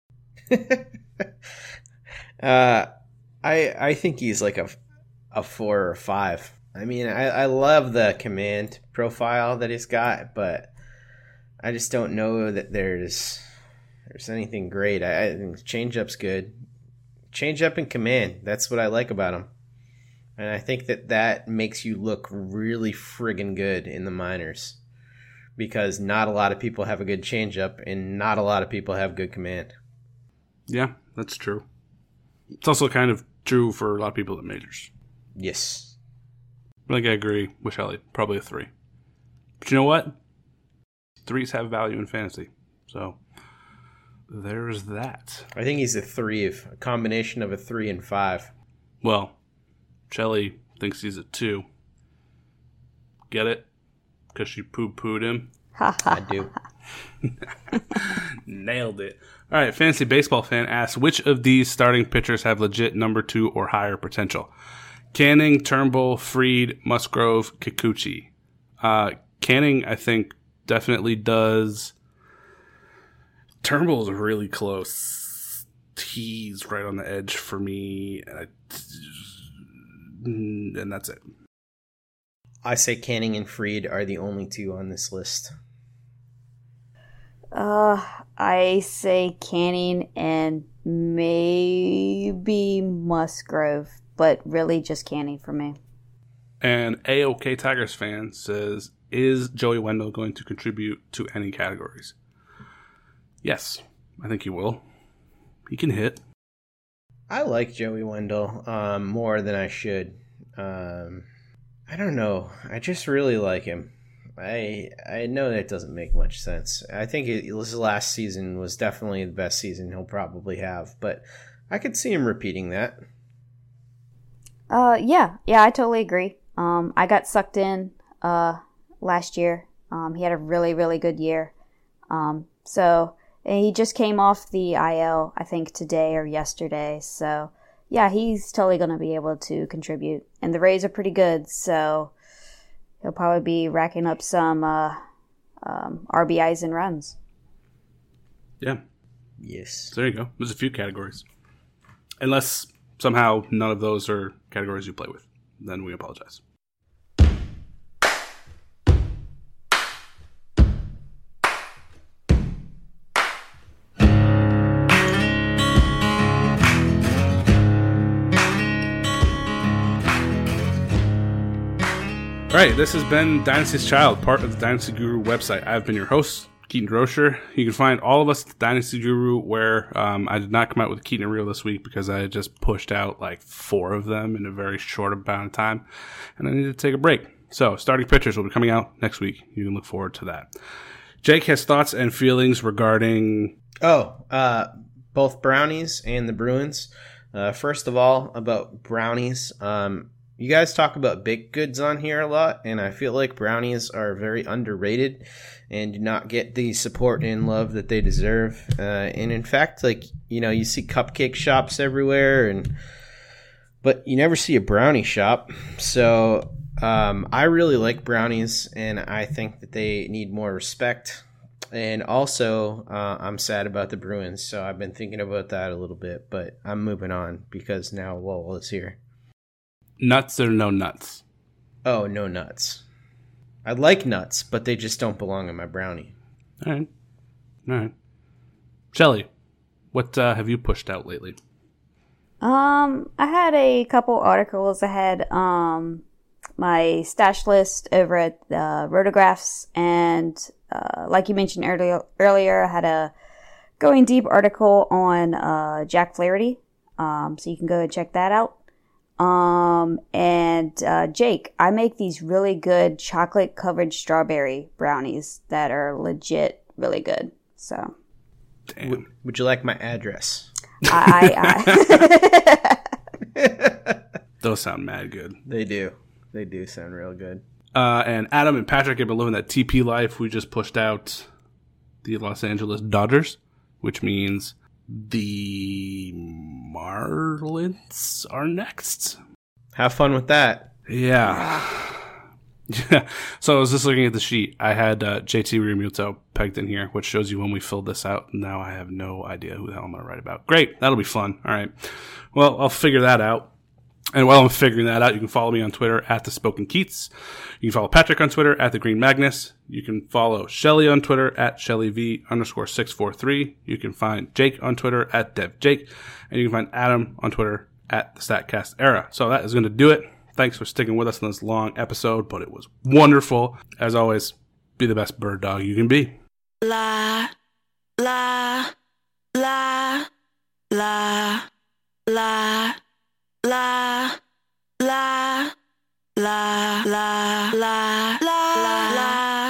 [SPEAKER 1] uh, I I think he's like a, a four or five. I mean, I, I love the command profile that he's got, but I just don't know that there's there's anything great. I, I think changeup's good. Changeup and command, that's what I like about him. And I think that that makes you look really friggin' good in the minors. Because not a lot of people have a good changeup, and not a lot of people have good command.
[SPEAKER 3] Yeah, that's true. It's also kind of true for a lot of people at majors.
[SPEAKER 1] Yes.
[SPEAKER 3] I think I agree with Shelly. Probably a three. But you know what? Threes have value in fantasy. So there's that.
[SPEAKER 1] I think he's a three, of a combination of a three and five.
[SPEAKER 3] Well, Shelly thinks he's a two. Get it? Because she poo-pooed him.
[SPEAKER 1] I do.
[SPEAKER 3] Nailed it. All right, Fantasy Baseball Fan asks, which of these starting pitchers have legit number two or higher potential? Canning, Turnbull, Fried, Musgrove, Kikuchi. Uh, Canning, I think, definitely does. Turnbull is really close. He's right on the edge for me. And, I, and that's it.
[SPEAKER 1] I say Canning and Fried are the only two on this list.
[SPEAKER 2] Uh, I say Canning and maybe Musgrove. but really just Canny for me.
[SPEAKER 3] And A O K Tigers fan says, is Joey Wendell going to contribute to any categories? Yes, I think he will. He can hit.
[SPEAKER 1] I like Joey Wendell um, more than I should. Um, I don't know. I just really like him. I I know that doesn't make much sense. I think it, his last season was definitely the best season he'll probably have, but I could see him repeating that.
[SPEAKER 2] Uh, yeah, yeah, I totally agree. Um, I got sucked in uh last year. Um, he had a really really good year. Um, so and he just came off the I L, I think today or yesterday. So yeah, he's totally gonna be able to contribute, and the Rays are pretty good, so he'll probably be racking up some uh, um, R B Is and runs.
[SPEAKER 3] Yeah.
[SPEAKER 1] Yes.
[SPEAKER 3] So there you go. There's a few categories. Unless somehow none of those are categories you play with, then we apologize. All right, this has been Dynasty's Child, part of the Dynasty Guru website. I've been your host, Keaton DeRocher. You can find all of us at the Dynasty Guru, where um, I did not come out with a Keaton and Reel this week because I just pushed out like four of them in a very short amount of time, and I needed to take a break. So, starting pitchers will be coming out next week. You can look forward to that. Jake has thoughts and feelings regarding...
[SPEAKER 1] Oh, uh, both Brownies and the Bruins. Uh, first of all, about Brownies. Um, you guys talk about baked goods on here a lot, and I feel like Brownies are very underrated and do not get the support and love that they deserve. Uh, and in fact, like, you know, you see cupcake shops everywhere, and but you never see a brownie shop. So um, I really like Brownies, and I think that they need more respect. And also, uh, I'm sad about the Bruins, so I've been thinking about that a little bit, but I'm moving on because now Lowell is here.
[SPEAKER 3] Nuts or no nuts?
[SPEAKER 1] Oh, no nuts. I like nuts, but they just don't belong in my brownie.
[SPEAKER 3] All right. All right. Shelly, what uh, have you pushed out lately?
[SPEAKER 2] Um, I had a couple articles. I had um my stash list over at uh, Rotographs, and uh, like you mentioned earlier, earlier, I had a going deep article on uh, Jack Flaherty. Um, so you can go and check that out. Um, and, uh, Jake, I make these really good chocolate covered strawberry brownies that are legit really good. So.
[SPEAKER 3] Damn.
[SPEAKER 1] W- would you like my address?
[SPEAKER 2] I, I, I.
[SPEAKER 3] Those sound mad good.
[SPEAKER 1] They do. They do sound real good.
[SPEAKER 3] Uh, and Adam and Patrick have been living that T P life. We just pushed out the Los Angeles Dodgers, which means the Marlins are next.
[SPEAKER 1] Have fun with that.
[SPEAKER 3] Yeah. Yeah. So I was just looking at the sheet. I had uh, J T Realmuto pegged in here, which shows you when we filled this out. Now I have no idea who the hell I'm going to write about. Great. That'll be fun. All right. Well, I'll figure that out. And while I'm figuring that out, you can follow me on Twitter at The Spoken Keats. You can follow Patrick on Twitter at The Green Magnus. You can follow Shelly on Twitter at ShellyV underscore six four three. You can find Jake on Twitter at DevJake. And you can find Adam on Twitter at The StatCast Era. So that is going to do it. Thanks for sticking with us in this long episode, but it was wonderful. As always, be the best bird dog you can be.
[SPEAKER 9] La, la, la, la, la. La, la, la, la, la, la, la, la,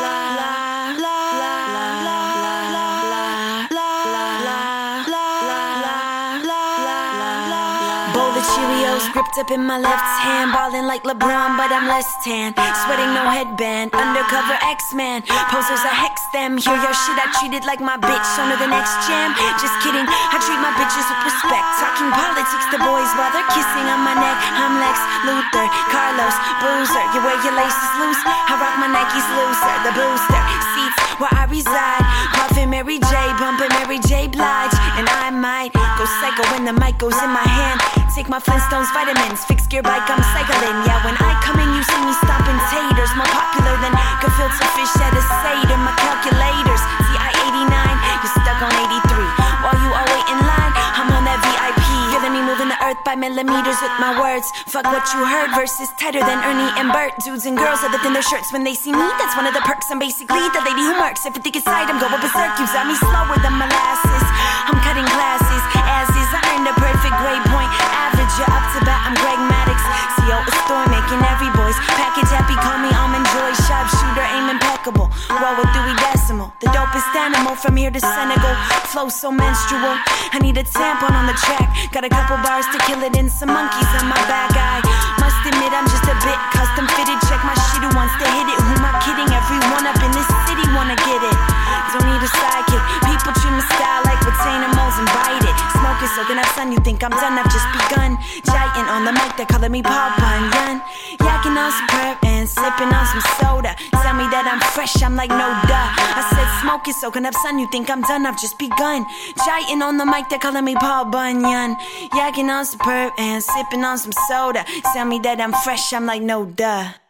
[SPEAKER 9] Cheerios gripped up in my left hand, ballin' like LeBron, but I'm less tan. Sweating, no headband, undercover X-Man. Posters, I hex them. Hear your shit, I treat it like my bitch. On to the next jam. Just kidding, I treat my bitches with respect. Talking politics, the boys while they're kissing on my neck. I'm Lex Luthor, Carlos Boozer. You wear your laces loose, I rock my Nikes looser. The booster seats where I reside. Puffin' Mary J, bumpin' Mary J Blige. And I might go psycho when the mic goes in my hand. Take my Flintstones vitamins, fixed gear bike, I'm cycling. Yeah, when I come in, you see me stomping taters. More popular than gefilte fish at a Seder. My calculators, T I eighty-nine, you're stuck on eighty-three. While you all wait in line, I'm on that V I P. Feeling me moving the earth by by millimeters with my words. Fuck what you heard, verses tighter than Ernie and Bert. Dudes and girls that lift in their shirts when they see me. That's one of the perks. I'm basically the lady who marks. If you think it's side, I'm going berserk. You got me slower than molasses. I'm cutting classes as is. I earned a perfect grade point. Average, you're up to bat. I'm Greg Maddox. C O a store making every voice. Package happy, call me Almond Joy. Sharpshooter, aim impeccable. Roll with Dewey Decimal. The dopest animal from here to Senegal. Flow so menstrual. I need a tampon on the track. Got a couple bars to kill it and some monkeys on my back. I must admit I'm just a bit custom fitted. Check my shit who wants to hit it. Who am I kidding? Everyone up in this city wanna get it. Don't need a sidekick. People treat my style like retainer molds and bite it. Smoking, soaking up sun. You think I'm done? I've just begun. Giant on the mic, they're calling me Paul Bunyan. Yakking on some perp and sipping on some soda. Tell me that I'm fresh, I'm like no duh. I said smoking, soaking up sun. You think I'm done? I've just begun. Giant on the mic, they're calling me Paul Bunyan. Yakking on some perp and sipping on some soda. Tell me that I'm fresh, I'm like no duh.